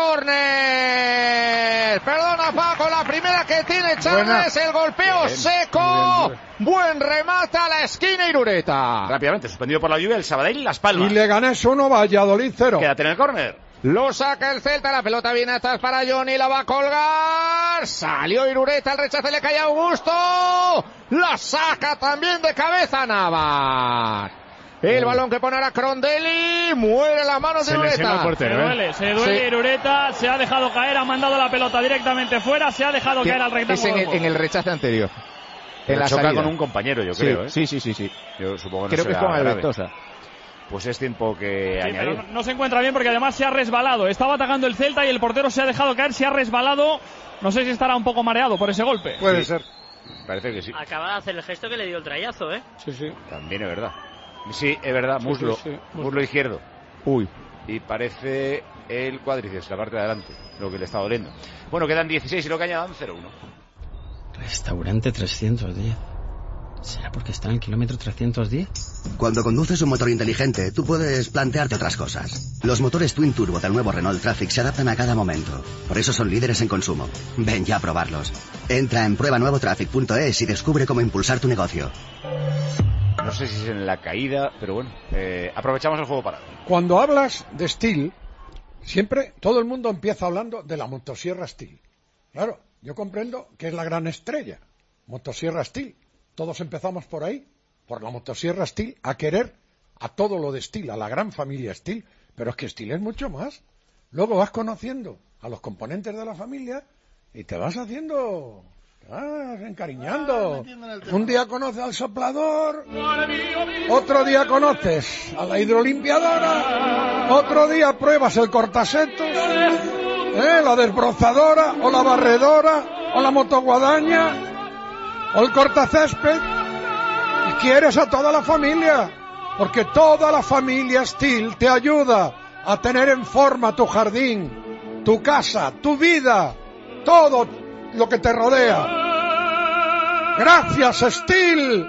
córner. Perdona, Paco, la primera que tiene Charles, el golpeo seco. Buen remate a la esquina, Irureta. Rápidamente, suspendido por la lluvia el Sabadell y Las Palmas. Y Leganés 1, Valladolid 0. Quédate en el córner. Lo saca el Celta, la pelota viene atrás para Johnny, la va a colgar. Salió Irureta, el rechace le cae a Augusto. La saca también de cabeza Navas. El balón que pone ahora Crondelli, muere la mano de Irureta. Se duele Irureta, se ha dejado caer, ha mandado la pelota directamente fuera, se ha dejado caer al rectángulo. Es en el rechace anterior. En la choca salida con un compañero, yo creo. Sí. Yo supongo que no creo que es con Alventosa. Pues es tiempo que añadir. Pero no se encuentra bien porque además se ha resbalado. Estaba atacando el Celta y el portero se ha dejado caer, se ha resbalado. No sé si estará un poco mareado por ese golpe. Puede ser. Parece que sí. Acaba de hacer el gesto que le dio el trayazo, ¿eh? Sí. También es verdad. Sí, es verdad, muslo. Muslo izquierdo. Uy. Y parece el cuádriceps, la parte de adelante, lo que le está doliendo. Bueno, quedan 16 y lo que añadan 0-1. Restaurante 310. ¿Será porque está en el kilómetro 310? Cuando conduces un motor inteligente, tú puedes plantearte otras cosas. Los motores Twin Turbo del nuevo Renault Traffic se adaptan a cada momento. Por eso son líderes en consumo. Ven ya a probarlos. Entra en pruebanuevotraffic.es y descubre cómo impulsar tu negocio. No sé si es en la caída, pero bueno, aprovechamos el juego para... Cuando hablas de Steel, siempre todo el mundo empieza hablando de la motosierra Steel. Claro, yo comprendo que es la gran estrella, motosierra Steel. Todos empezamos por ahí, por la motosierra Steel, a querer a todo lo de Steel, a la gran familia Steel. Pero es que Steel es mucho más. Luego vas conociendo a los componentes de la familia y te vas haciendo... encariñando. Un día conoces al soplador, otro día conoces a la hidrolimpiadora, otro día pruebas el cortasetos, la desbrozadora, o la barredora, o la motoguadaña, o el cortacésped. Y quieres a toda la familia, porque toda la familia Steel te ayuda a tener en forma tu jardín, tu casa, tu vida, todo lo que te rodea. Gracias, Steel.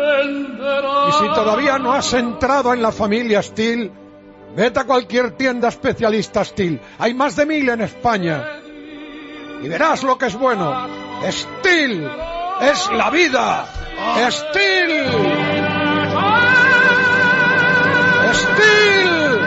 Y si todavía no has entrado en la familia Steel, vete a cualquier tienda especialista Steel. Hay más de 1000 en España. Y verás lo que es bueno. Steel es la vida. Steel. Steel.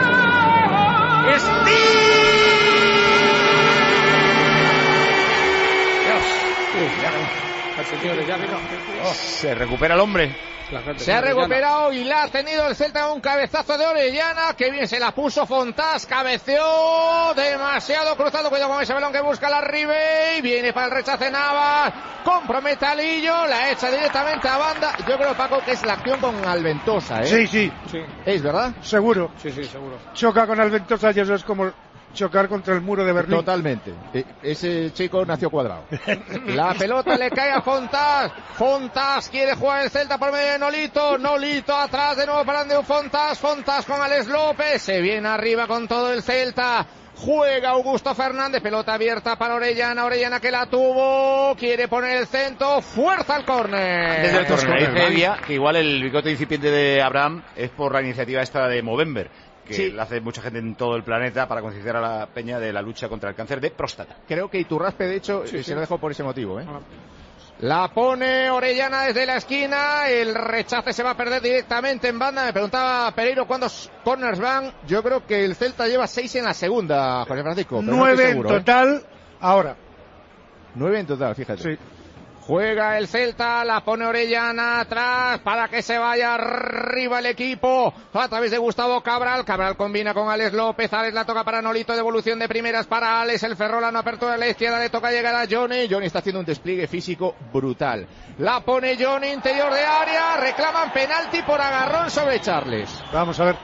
Se recupera el hombre. Se ha recuperado y la ha tenido el Celta, un cabezazo de Orellana, que bien se la puso Fontás, cabeceó demasiado cruzado, cuidado con ese balón que busca la Ribey, viene para el rechace Navas, compromete a Lillo, la echa directamente a banda. Yo creo, Paco, que es la acción con Alventosa, ¿eh? Sí. ¿Es verdad? Seguro. Sí, seguro. Choca con Alventosa y eso es como chocar contra el muro de Berlín. Totalmente. Ese chico nació cuadrado. La pelota le cae a Fontás. Fontás quiere jugar el Celta por medio de Nolito. Nolito atrás de nuevo para Andreu Fontás. Fontás con Alex López. Se viene arriba con todo el Celta. Juega Augusto Fernández. Pelota abierta para Orellana. Orellana que la tuvo. Quiere poner el centro. Fuerza al córner. Desde el córner. Dice Evia que igual el bigote incipiente de Abraham es por la iniciativa esta de Movember, que la hace mucha gente en todo el planeta para concienciar a la peña de la lucha contra el cáncer de próstata. Creo que Iturraspe, de hecho, se lo dejó por ese motivo, ¿eh? La pone Orellana desde la esquina, el rechace se va a perder directamente en banda. Me preguntaba Pereiro cuántos corners van. Yo creo que el Celta lleva 6 en la segunda, José Francisco. 9 en total, ahora. 9 en total, fíjate. Sí. Juega el Celta, la pone Orellana atrás para que se vaya arriba el equipo a través de Gustavo Cabral. Cabral combina con Alex López. Alex la toca para Nolito, devolución de primeras para Alex. El Ferrolano, apertura a la izquierda, le toca llegar a Johnny. Johnny está haciendo un despliegue físico brutal. La pone Johnny, interior de área. Reclaman penalti por agarrón sobre Charles. Vamos a ver.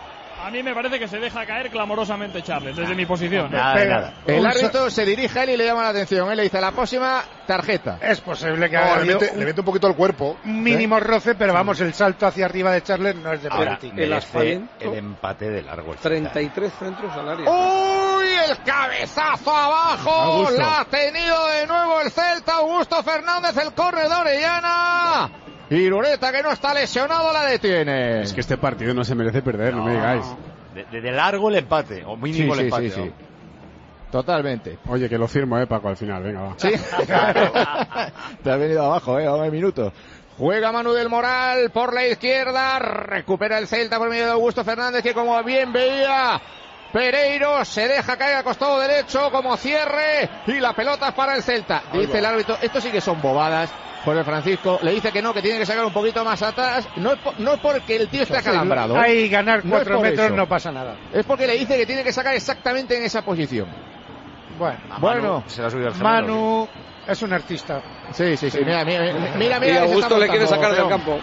A mí me parece que se deja caer clamorosamente Charles, desde mi posición. Nada. El árbitro se dirige a él y le llama la atención. Él le dice, la próxima tarjeta. Es posible que le mete un poquito el cuerpo. Mínimo roce, pero vamos, el salto hacia arriba de Charles no es de penalti. El empate de largo. 33 centros al área. ¡Uy! El cabezazo abajo. La ha tenido de nuevo el Celta. Augusto Fernández, el córner de Orellana. Irureta, que no está lesionado, la detiene. Es que este partido no se merece perder, no me digáis. De largo el empate, o mínimo el empate. Sí. Totalmente. Oye, que lo firmo, Paco, al final, venga, va. Sí, claro. Te has venido abajo, vamos a minutos. Juega Manu del Moral por la izquierda, recupera el Celta por medio de Augusto Fernández, que como bien veía Pereiro, se deja caer al costado derecho como cierre, y la pelota es para el Celta. Dice el árbitro, esto sí que son bobadas. Jorge Francisco le dice que no, que tiene que sacar un poquito más atrás. No es porque el tío esté acalambrado. Ahí ganar 4 metros no pasa nada. Es porque le dice que tiene que sacar exactamente en esa posición. Bueno, se la subió al Manu es un artista. Sí. Mira. Y Augusto le quiere sacar del campo.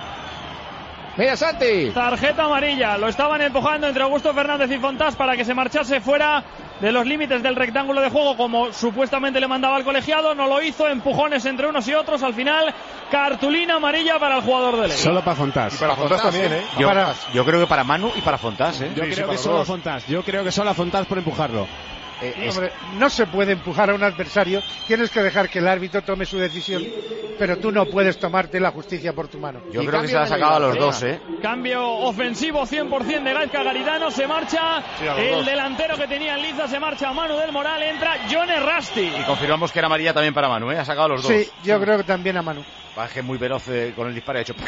Mira, Santi. Tarjeta amarilla. Lo estaban empujando entre Augusto Fernández y Fontás para que se marchase fuera de los límites del rectángulo de juego, como supuestamente le mandaba al colegiado. No lo hizo. Empujones entre unos y otros. Al final, cartulina amarilla para el juador de Ley. Solo para Fontás. Y para Fontás también, ¿eh? Yo creo que para Manu y para Fontás, ¿eh? Yo creo que solo Fontás. Yo creo que solo a Fontás por empujarlo. Hombre, no se puede empujar a un adversario, tienes que dejar que el árbitro tome su decisión, pero tú no puedes tomarte la justicia por tu mano. Yo creo que se la ha sacado a los dos, ¿eh? Cambio ofensivo 100% de Gaizka Garitano, se marcha el delantero que tenía en liza, se marcha Manu del Moral, entra John Errasti. Y confirmamos que era amarilla también para Manu, ¿eh? Ha sacado a los dos. Sí, yo creo que también a Manu. Baje muy veloz con el disparo, ha hecho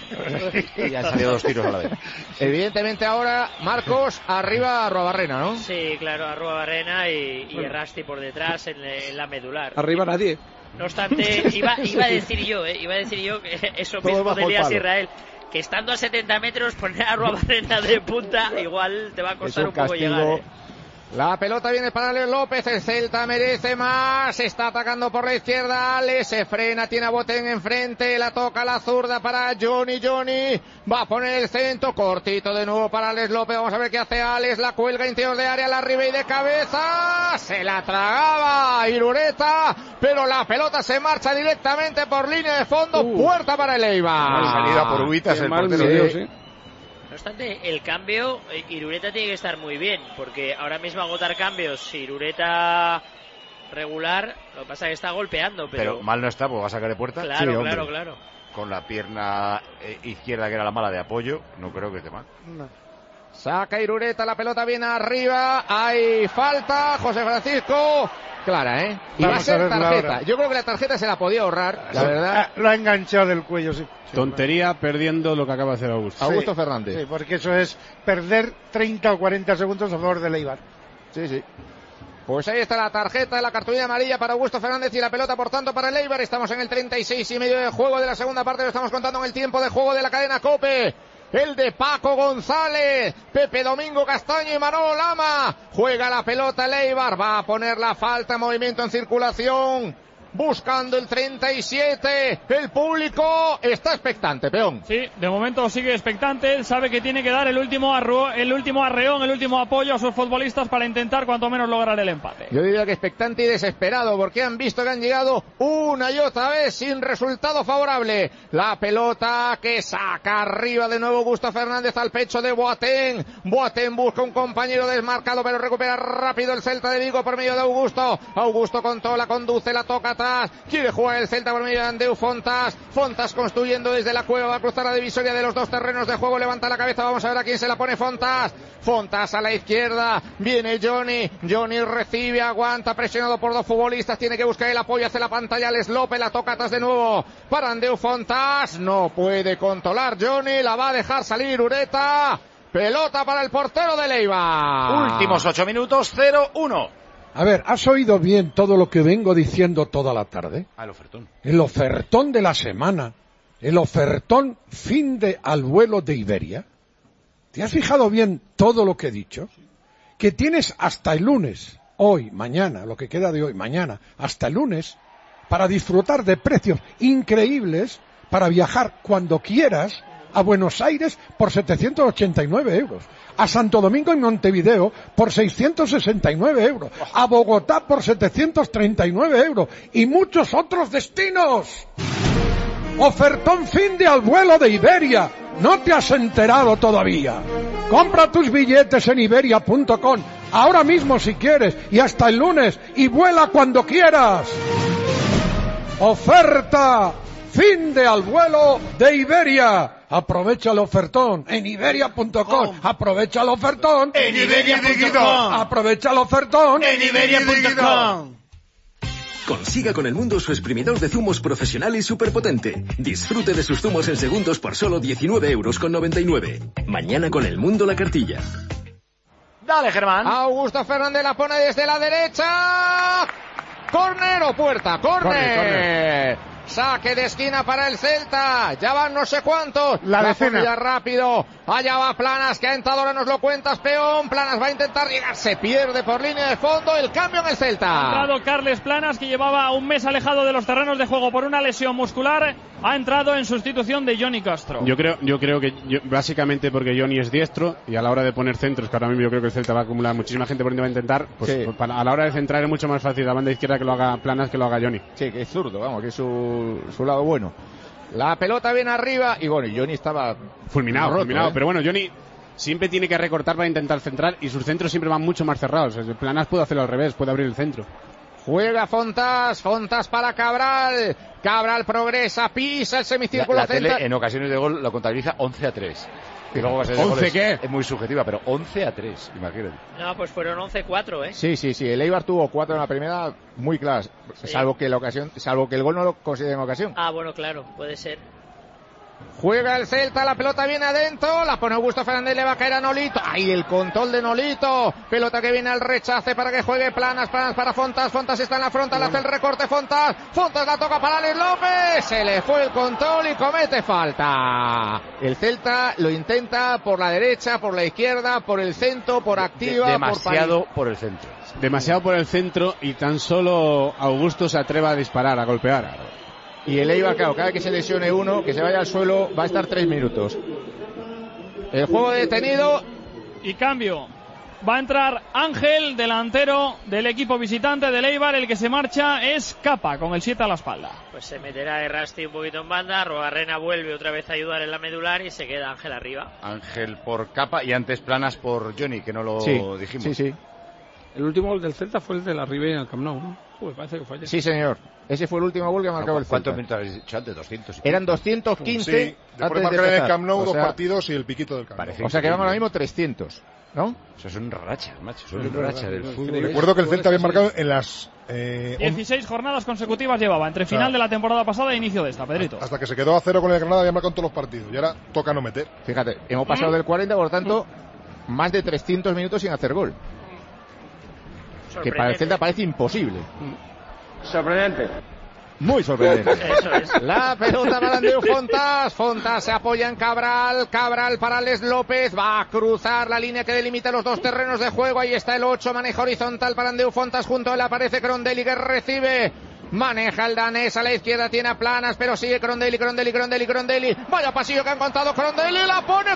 y han salido 2 tiros a la vez. Evidentemente ahora, Marcos, arriba a Arruabarrena, ¿no? Sí, claro, Arruabarrena y Errasti por detrás en la medular. Arriba nadie. No obstante, iba a decir yo que eso mismo de Elías Israel, que estando a 70 metros poner a Arruabarrena de punta igual te va a costar un poco llegar, La pelota viene para Alex López, el Celta merece más, está atacando por la izquierda, Alex se frena, tiene a Boateng enfrente, la toca la zurda para Johnny, va a poner el centro, cortito de nuevo para Alex López, vamos a ver qué hace Alex, la cuelga interior de área, la arriba y de cabeza, se la tragaba Irureta, pero la pelota se marcha directamente por línea de fondo, puerta para el Eibar. Salida por Huitas, el portero. No obstante, el cambio, Irureta tiene que estar muy bien, porque ahora mismo agotar cambios, Irureta regular, lo que pasa es que está golpeando. Pero mal no está, porque va a sacar de puerta. Claro, claro. Con la pierna izquierda, que era la mala de apoyo, no creo que esté mal. No. Saca Irureta, la pelota viene arriba, hay falta, José Francisco, clara, ¿eh? Y va a ser tarjeta. Yo creo que la tarjeta se la podía ahorrar, la verdad. Lo ha enganchado del cuello, sí. Tontería perdiendo lo que acaba de hacer Augusto. Augusto Fernández. Sí, porque eso es perder 30 o 40 segundos a favor del Eibar. Sí. Pues ahí está la tarjeta, la cartulina amarilla para Augusto Fernández y la pelota, por tanto, para el Eibar. Estamos en el 36 y medio de juego de la segunda parte, lo estamos contando en el tiempo de juego de la cadena COPE. El de Paco González, Pepe Domingo Castaño y Manolo Lama. Juega la pelota el Eibar, va a poner la falta, movimiento en circulación. Buscando el 37, el público está expectante, Peón. Sí, de momento sigue expectante, él sabe que tiene que dar el último arreón, el último apoyo a sus futbolistas para intentar cuanto menos lograr el empate. Yo diría que expectante y desesperado, porque han visto que han llegado una y otra vez sin resultado favorable. La pelota que saca arriba de nuevo Augusto Fernández al pecho de Boateng. Boateng busca un compañero desmarcado, pero recupera rápido el Celta de Vigo por medio de Augusto. Augusto controla, conduce, la toca atrás. Quiere jugar el Celta por medio de Andreu Fontás. Fontás construyendo desde la cueva, va a cruzar la divisoria de los dos terrenos de juego, levanta la cabeza, vamos a ver a quién se la pone Fontás. Fontás a la izquierda, viene Johnny recibe, aguanta, presionado por dos futbolistas, tiene que buscar el apoyo hacia la pantalla, Alex López, la toca atrás de nuevo para Andreu Fontás, no puede controlar Johnny, la va a dejar salir Ureta, pelota para el portero de Eibar. Últimos 8 minutos, 0-1. A ver, ¿has oído bien todo lo que vengo diciendo toda la tarde? El ofertón. El ofertón de la semana. El ofertón fin de al vuelo de Iberia. ¿Te has fijado bien todo lo que he dicho? Que tienes hasta el lunes, hoy, mañana, lo que queda de hoy, mañana, hasta el lunes, para disfrutar de precios increíbles, para viajar cuando quieras, a Buenos Aires por 789 euros, a Santo Domingo y Montevideo por 669 euros, a Bogotá por 739 euros y muchos otros destinos. Ofertón fin de al vuelo de Iberia. ¿No te has enterado todavía? Compra tus billetes en iberia.com ahora mismo si quieres y hasta el lunes y vuela cuando quieras. Oferta fin de al vuelo de Iberia. Aprovecha el ofertón en iberia.com. Aprovecha el ofertón en iberia.com. Aprovecha el ofertón en iberia.com. Consiga con el Mundo su exprimidor de zumos profesional y superpotente. Disfrute de sus zumos en segundos por solo 19,99 €. Mañana con el Mundo la cartilla. Dale, Germán. Augusto Fernández la pone desde la derecha. Córner o puerta. Córner. Saque de esquina para el Celta. Ya van no sé cuántos. La decena. Rápido. Allá va Planas, que ha entrado, ahora nos lo cuentas, peón. Planas va a intentar llegar, se pierde por línea de fondo. El cambio en el Celta. Ha entrado Carles Planas, que llevaba un mes alejado de los terrenos de juego por una lesión muscular. Ha entrado en sustitución de Johnny Castro. Yo creo que básicamente porque Johnny es diestro y a la hora de poner centros, que ahora mismo yo creo que el Celta va a acumular muchísima gente por donde va a intentar, pues sí. A la hora de centrar es mucho más fácil la banda izquierda que lo haga Planas que lo haga Johnny. Sí, que es zurdo, vamos, que es su lado bueno. La pelota viene arriba y bueno, Johnny estaba fulminado, pero bueno, Johnny siempre tiene que recortar para intentar centrar y sus centros siempre van mucho más cerrados. Planas puede hacerlo al revés, puede abrir el centro. Juega Fontas para Cabral. Cabral progresa, pisa el semicírculo. La tele en ocasiones de gol lo contabiliza 11-3. Y luego va a ser de 11 ¿qué? Es muy subjetiva, pero 11-3, imagínate. No, pues fueron 11-4, ¿eh? Sí, el Eibar tuvo 4 en la primera muy claras, sí. salvo que el gol no lo consideren ocasión. Ah, bueno, claro, puede ser. Juega el Celta, la pelota viene adentro, la pone Augusto Fernández, le va a caer a Nolito. ¡Ay, el control de Nolito! Pelota que viene al rechace para que juegue Planas para Fontas. Fontas está en la frontal, hace el recorte Fontas. Fontas la toca para Alex López. Se le fue el control y comete falta. El Celta lo intenta por la derecha, por la izquierda, por el centro, por activa. Demasiado por el centro. Demasiado por el centro y tan solo Augusto se atreva a disparar, a golpear. Y el Eibar, claro, cada que se lesione uno, que se vaya al suelo, va a estar 3 minutos. El juego detenido. Y cambio. Va a entrar Ángel, delantero del equipo visitante del Eibar. El que se marcha es Capa, con el 7 a la espalda. Pues se meterá Errasti un poquito en banda. Robarrena vuelve otra vez a ayudar en la medular y se queda Ángel arriba. Ángel por Capa y antes Planas por Johnny, que no lo dijimos. Sí. El último gol del Celta fue el de la Ribey en el Camp Nou, ¿no? Uy, parece que fue ayer. Sí, señor. Ese fue el último gol que marcó el Celta. ¿Cuántos minutos habéis dicho antes? 200. Eran 215. Sí, después de marcar en el Camp Nou 2 partidos y el piquito del Camp Nou. O sea que vamos ahora mismo 300, ¿no? Eso son rachas, macho. Son rachas del fútbol. Recuerdo que el Celta había marcado en las 16 jornadas consecutivas llevaba, entre final de la temporada pasada e inicio de esta, Pedrito. Hasta que se quedó a 0 con el Granada había marcado en todos los partidos. Y ahora toca no meter. Fíjate, hemos pasado del 40, por lo tanto, más de 300 minutos sin hacer gol. Que para el Celta parece imposible. Sorprendente. Muy sorprendente. Eso es. La pelota para Andreu Fontas. Fontas se apoya en Cabral. Cabral para Alex López. Va a cruzar la línea que delimita los dos terrenos de juego. Ahí está el 8. Maneja horizontal para Andreu Fontas. Junto a él aparece Crondelli, que recibe. Maneja el danés a la izquierda, tiene a Planas, pero sigue Crondelli. Vaya pasillo que ha encontrado Crondelli. La pone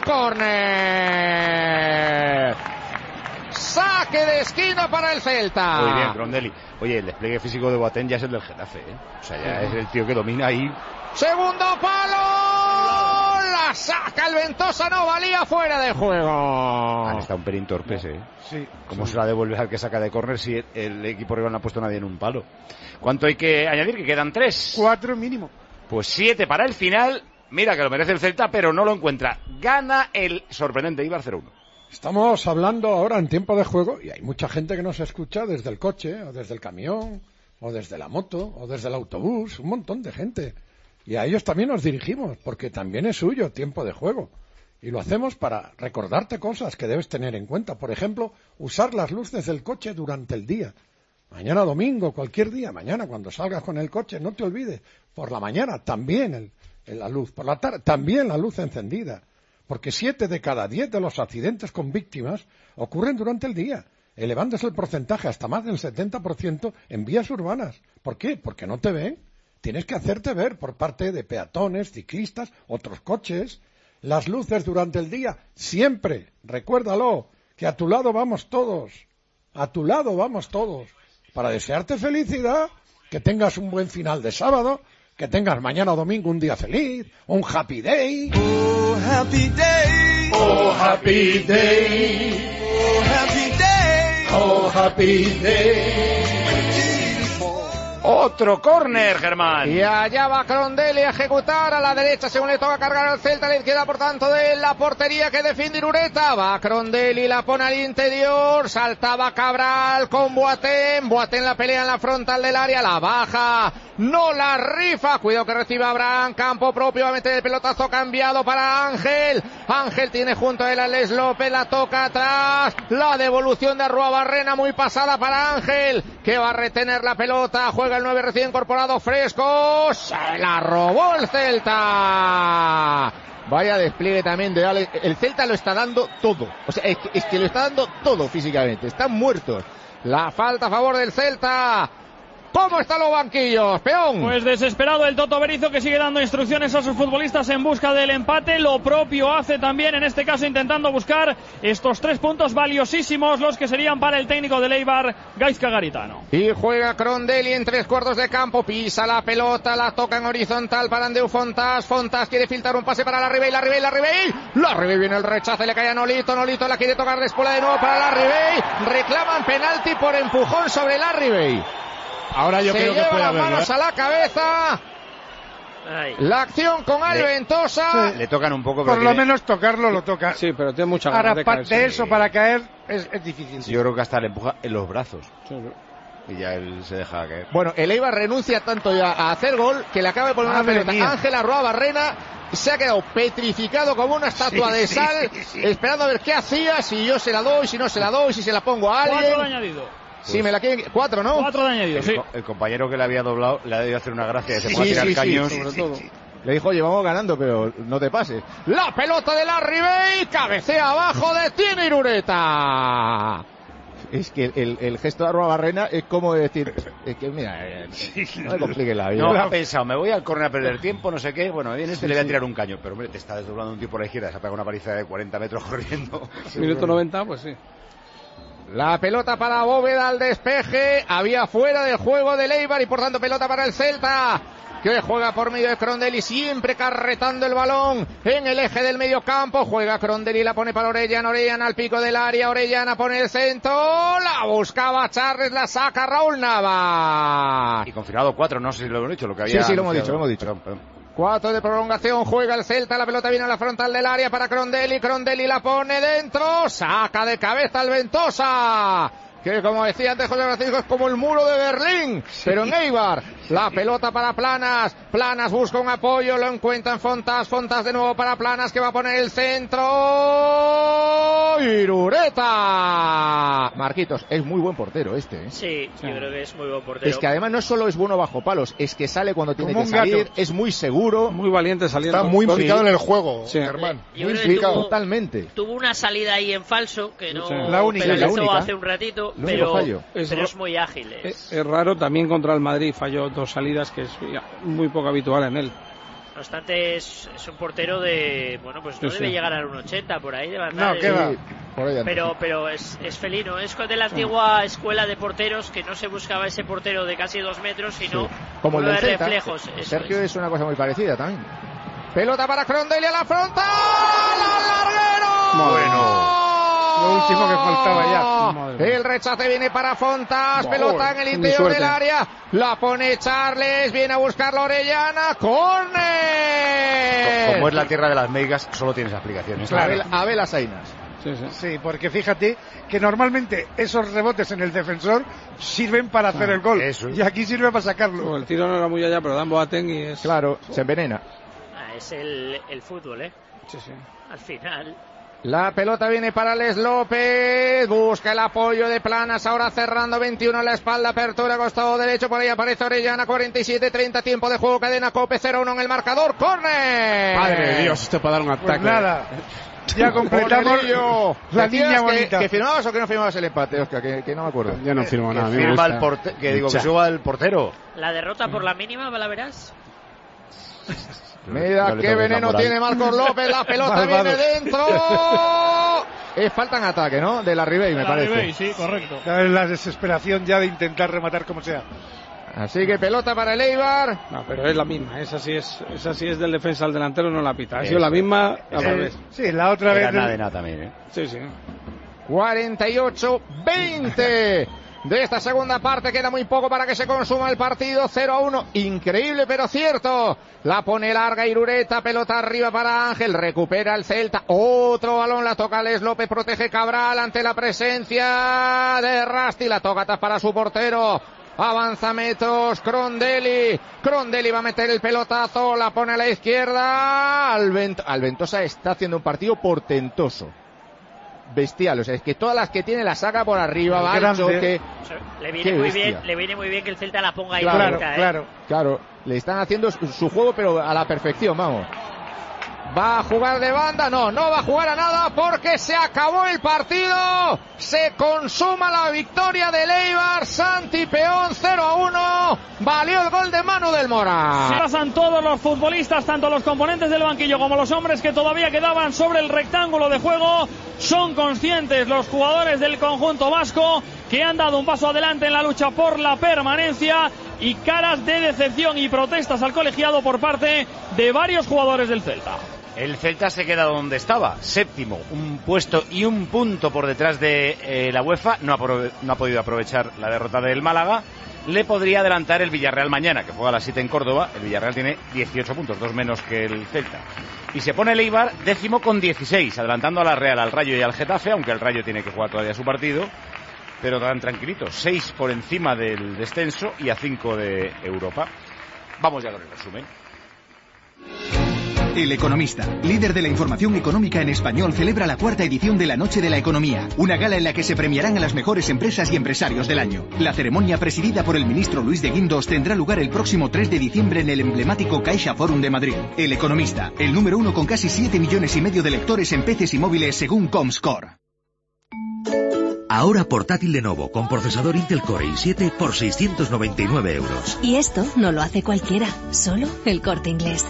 córner. Saque de esquina para el Celta. Muy bien, Crondelli. Oye, el despliegue físico de Boateng ya es el del Getafe, ¿eh? O sea, ya es el tío que domina ahí. Segundo palo. La saca el Ventosa, no valía, fuera de juego. Han estado un pelín torpes, ¿eh? Sí. ¿Cómo se la devuelve al que saca de córner si el equipo rival no ha puesto a nadie en un palo? ¿Cuánto hay que añadir? Que quedan 3. 4 mínimo. Pues 7 para el final. Mira que lo merece el Celta, pero no lo encuentra. Gana el sorprendente Eibar 0-1. Estamos hablando ahora en tiempo de juego y hay mucha gente que nos escucha desde el coche, o desde el camión, o desde la moto, o desde el autobús, un montón de gente. Y a ellos también nos dirigimos, porque también es suyo tiempo de juego. Y lo hacemos para recordarte cosas que debes tener en cuenta. Por ejemplo, usar las luces del coche durante el día. Mañana domingo, cualquier día, mañana cuando salgas con el coche, no te olvides. Por la mañana también la luz, por la tarde también la luz encendida. Porque 7 de cada 10 de los accidentes con víctimas ocurren durante el día, elevándose el porcentaje hasta más del 70% en vías urbanas. ¿Por qué? Porque no te ven. Tienes que hacerte ver por parte de peatones, ciclistas, otros coches. las luces durante el día, siempre, recuérdalo, que a tu lado vamos todos, para desearte felicidad, que tengas un buen final de sábado, que tengas mañana domingo un día feliz, un happy day. Oh, happy day. Oh, happy day. Oh, happy day. Oh, happy day. Otro córner, Germán. Y allá va Crondelli a ejecutar a la derecha según le toca cargar al Celta, a la izquierda por tanto de la portería que defiende Irureta. Va Crondelli, la pone al interior, saltaba Cabral con Boateng la pelea en la frontal del área, la baja, no la rifa, cuidado que recibe Abraham, campo propio, va a meter el pelotazo cambiado para Ángel tiene junto a él a Les López, la toca atrás, la devolución de Arruabarrena muy pasada para Ángel, que va a retener la pelota, juega el 9 recién incorporado Fresco, se la robó el Celta. Vaya despliegue también de Alex. El Celta lo está dando todo. O sea, es que lo está dando todo físicamente. Están muertos. La falta a favor del Celta. ¿Cómo están los banquillos, peón? Pues desesperado el Toto Berizzo, que sigue dando instrucciones a sus futbolistas en busca del empate. Lo propio hace también, en este caso, intentando buscar estos 3 puntos valiosísimos, los que serían para el técnico del Eibar, Gaizka Garitano. Y juega Crondelli en 3/4 de campo, pisa la pelota, la toca en horizontal para Andreu Fontás. Fontás quiere filtrar un pase para la Ribey viene el rechazo, le cae a Nolito la quiere tocar de espalda de nuevo para la Ribey. Reclaman penalti por empujón sobre la Ribey. Ahora yo creo que puede haberlo. Se lleva las manos a la cabeza. Ay. La acción con Alventosa. Sí. Le tocan un poco. Por lo menos tocarlo lo toca. Sí, pero tiene mucha ganas de caerse. De eso para caer es difícil. Sí, yo creo que hasta le empuja en los brazos. Sí. Y ya él se deja caer. Bueno, el Eibar renuncia tanto ya a hacer gol que le acaba de poner una pelota. Ángel Arruabarrena se ha quedado petrificado como una estatua de sal, esperando a ver qué hacía, si yo se la doy, si no se la doy, si se la pongo a alguien. 4 de añadido. Sí, me la quieren. 4, ¿no? 4 de añadido, sí. El compañero que le había doblado le ha debido hacer una gracia. Se puede tirar caños. Sobre todo. Le dijo, oye, vamos ganando, pero no te pases. La pelota de la Ribey, cabecea abajo, detiene Irureta. Es que el gesto de Arruabarrena es como decir, es que mira, no me complique la vida. No, ha pensado, me voy al córner a perder tiempo, no sé qué, bueno, bien le voy a tirar un caño, pero hombre, te está desdoblando un tío por la izquierda, se ha pegado una paliza de 40 metros corriendo. Minuto 90, pues sí. La pelota para Bóveda al despeje, había fuera del juego del Eibar y por tanto pelota para el Celta, que juega por medio de Crondelli, siempre carretando el balón en el eje del medio campo. Juega Crondelli, la pone para Orellana al pico del área, Orellana pone el centro, la buscaba Charles, la saca Raúl Navas. Y confirmado 4, no sé si lo hemos dicho, lo que había. Sí, lo hemos dicho. 4 de prolongación, juega el Celta, la pelota viene a la frontal del área para Crondelli la pone dentro, saca de cabeza al Ventosa, que como decía antes José Francisco es como el muro de Berlín, pero en Eibar. La pelota para Planas busca un apoyo, lo encuentra en Fontás de nuevo para Planas, que va a poner el centro, Irureta. Marquitos, es muy buen portero este, ¿eh? Sí, yo creo que es muy buen portero. Es que además no solo es bueno bajo palos, es que sale cuando tiene que salir, es muy seguro, muy valiente saliendo. Está muy implicado en el juego, Germán. Muy implicado totalmente. Tuvo una salida ahí en falso que no la única. hace un ratito, pero es muy ágil. Es raro, también contra el Madrid falló 2 salidas, que es muy poco habitual en él. No obstante, es un portero de... Bueno, pues no debe llegar al 1,80 por ahí. De no, ¿qué va? Pero es felino. Es de la antigua escuela de porteros, que no se buscaba ese portero de casi 2 metros, sino como el de reflejos. Sergio es una cosa muy parecida también. Pelota para Crondelli a la frontal. ¡Al larguero! Bueno. Lo último que faltaba ya. El rechace viene para Fontás, pelota en el interior del área, la pone Charles, viene a buscar la Orellana, ¡córner! Como es la tierra de las meigas, solo tienes aplicaciones. Claro. Abel Asainas. Sí, porque fíjate que normalmente esos rebotes en el defensor sirven para hacer el gol. Y aquí sirve para sacarlo. El tiro no era muy allá, pero dan Boateng y es... Claro, se envenena. Es el fútbol, ¿eh? Sí. Al final... La pelota viene para Les López, busca el apoyo de Planas, ahora cerrando 21 a la espalda, apertura costado derecho, por ahí aparece Orellana, 47-30, tiempo de juego, cadena COPE, 0-1 en el marcador, ¡córner! Madre de Dios, esto para dar un ataque. Pues nada, ya completamos la línea bonita. ¿Que firmabas o que no firmabas el empate, Oscar? Que no me acuerdo. Yo no firmo nada. Firma el portero, que suba el portero. La derrota por la mínima, ¿la verás? Mira qué veneno tiene Marcos López, la pelota viene dentro. Es falta en ataque, ¿no? De la Ribey, me parece. Ribey, sí, correcto. La desesperación ya de intentar rematar como sea. Así que pelota para el Eibar. No, pero es la misma. Esa sí es del defensa al delantero, no la pita. Ha sido la misma al revés. Sí, la otra vez. Nada de nada también, ¿eh? Sí, sí. 48-20 de esta segunda parte. Queda muy poco para que se consuma el partido. 0-1. Increíble, pero cierto. La pone larga Irureta. Pelota arriba para Ángel. Recupera el Celta. Otro balón. La toca Les López. Protege Cabral ante la presencia de Rasti. La toca para su portero. Avanza metros, Crondelli va a meter el pelotazo, la pone a la izquierda. Alventosa está haciendo un partido portentoso, bestial, o sea, es que todas las que tiene la saca por arriba, va al choque. Le viene muy bien que el Celta la ponga ahí claro, le están haciendo su juego pero a la perfección, vamos. ¿Va a jugar de banda? No va a jugar a nada porque se acabó el partido. Se consuma la victoria del Eibar. Santi Peón 0-1. Valió el gol de Manu del Mora. Se pasan todos los futbolistas, tanto los componentes del banquillo como los hombres que todavía quedaban sobre el rectángulo de juego. Son conscientes los jugadores del conjunto vasco que han dado un paso adelante en la lucha por la permanencia, y caras de decepción y protestas al colegiado por parte de varios jugadores del Celta. El Celta se queda donde estaba, séptimo, un puesto y un punto por detrás de la UEFA. No ha podido aprovechar la derrota del Málaga. Le podría adelantar el Villarreal mañana, que juega a las 7 en Córdoba. El Villarreal tiene 18 puntos, 2 menos que el Celta. Y se pone el Eibar décimo con 16, adelantando a la Real, al Rayo y al Getafe, aunque el Rayo tiene que jugar todavía su partido. Pero tan tranquilitos, 6 por encima del descenso y a 5 de Europa. Vamos ya con el resumen. El Economista, líder de la información económica en español, celebra la 4ª edición de la Noche de la Economía, una gala en la que se premiarán a las mejores empresas y empresarios del año. La ceremonia, presidida por el ministro Luis de Guindos, tendrá lugar el próximo 3 de diciembre en el emblemático Caixa Forum de Madrid. El Economista, el número 1 con casi 7,5 millones de lectores en PCs y móviles según Comscore. Ahora portátil Lenovo con procesador Intel Core i7 por 699 euros. Y esto no lo hace cualquiera, solo El Corte Inglés.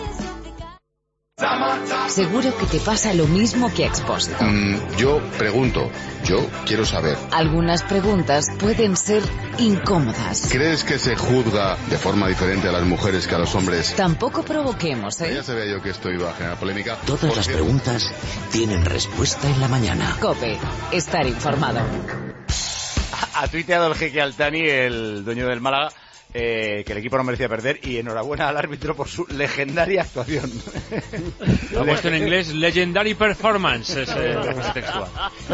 Seguro que te pasa lo mismo que a Expósito. Yo pregunto, yo quiero saber. Algunas preguntas pueden ser incómodas. ¿Crees que se juzga de forma diferente a las mujeres que a los hombres? Tampoco provoquemos, ¿eh? Ya sabía yo que esto iba a generar polémica. Todas las preguntas tienen respuesta en la mañana. COPE, estar informado. Ha tuiteado el Jeque Altani, el dueño del Málaga, que el equipo no merecía perder, y enhorabuena al árbitro por su legendaria actuación. Lo ha puesto en inglés, legendary performance, es textual.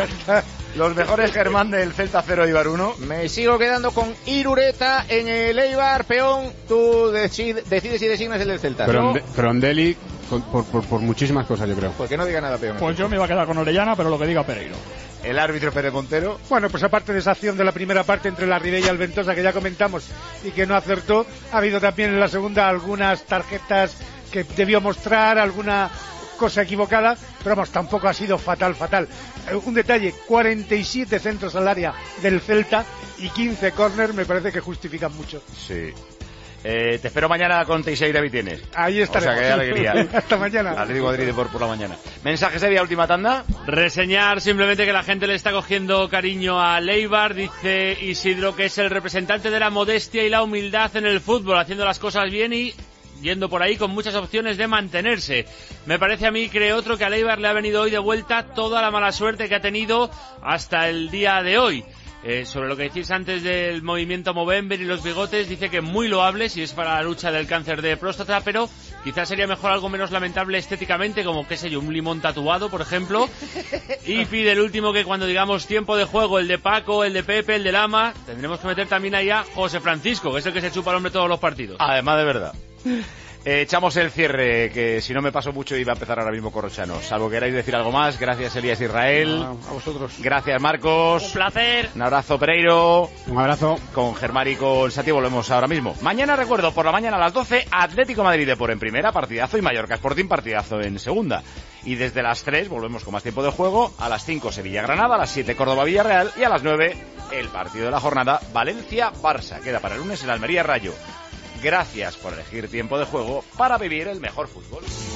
Los mejores, Germán, del Celta 0, Eibar 1. Me sigo quedando con Irureta en el Eibar. Peón, tú decides y designas el del Celta. Crondelli, por muchísimas cosas, yo creo. Pues que no diga nada, Peón. Pues yo me iba a quedar con Orellana, pero lo que diga Pereiro. El árbitro Pérez Montero. Bueno, pues aparte de esa acción de la primera parte entre la Ribey y Alventosa, que ya comentamos y que no acertó, ha habido también en la segunda algunas tarjetas que debió mostrar, alguna cosa equivocada, pero vamos, tampoco ha sido fatal. Un detalle, 47 centros al área del Celta y 15 córner, me parece que justifican mucho. Sí. Te espero mañana con Teixeira Vitienes. Ahí estaremos. O sea, que alegría. Hasta mañana. Atlético de Madrid por la mañana. Mensajes de vía última tanda. Reseñar simplemente que la gente le está cogiendo cariño a Eibar. Dice Isidro que es el representante de la modestia y la humildad en el fútbol, haciendo las cosas bien y yendo por ahí con muchas opciones de mantenerse. Me parece a mí, cree otro, que a Eibar le ha venido hoy de vuelta toda la mala suerte que ha tenido hasta el día de hoy. Sobre lo que decís antes del movimiento Movember y los bigotes, dice que muy loable si es para la lucha del cáncer de próstata, pero quizás sería mejor algo menos lamentable estéticamente, como, qué sé yo, un limón tatuado, por ejemplo. Y pide el último, que cuando digamos tiempo de juego, el de Paco, el de Pepe, el de Lama, tendremos que meter también ahí a José Francisco, que es el que se chupa al hombre todos los partidos. Además, de verdad. Echamos el cierre, que si no me paso mucho iba a empezar ahora mismo Corrochano. Salvo que queráis decir algo más. Gracias, Elías Israel. A vosotros. Gracias, Marcos. Un placer. Un abrazo, Pereiro. Un abrazo. Con Germán y con Sati volvemos ahora mismo. Mañana, recuerdo, por la mañana a las 12, Atlético Madrid Depor en primera, partidazo, y Mallorca Sporting, partidazo en segunda. Y desde las 3 volvemos con más tiempo de juego. A las 5 Sevilla-Granada, a las 7 Córdoba-Villarreal y a las 9 el partido de la jornada Valencia-Barça. Queda para el lunes el Almería-Rayo. Gracias por elegir Tiempo de Juego para vivir el mejor fútbol.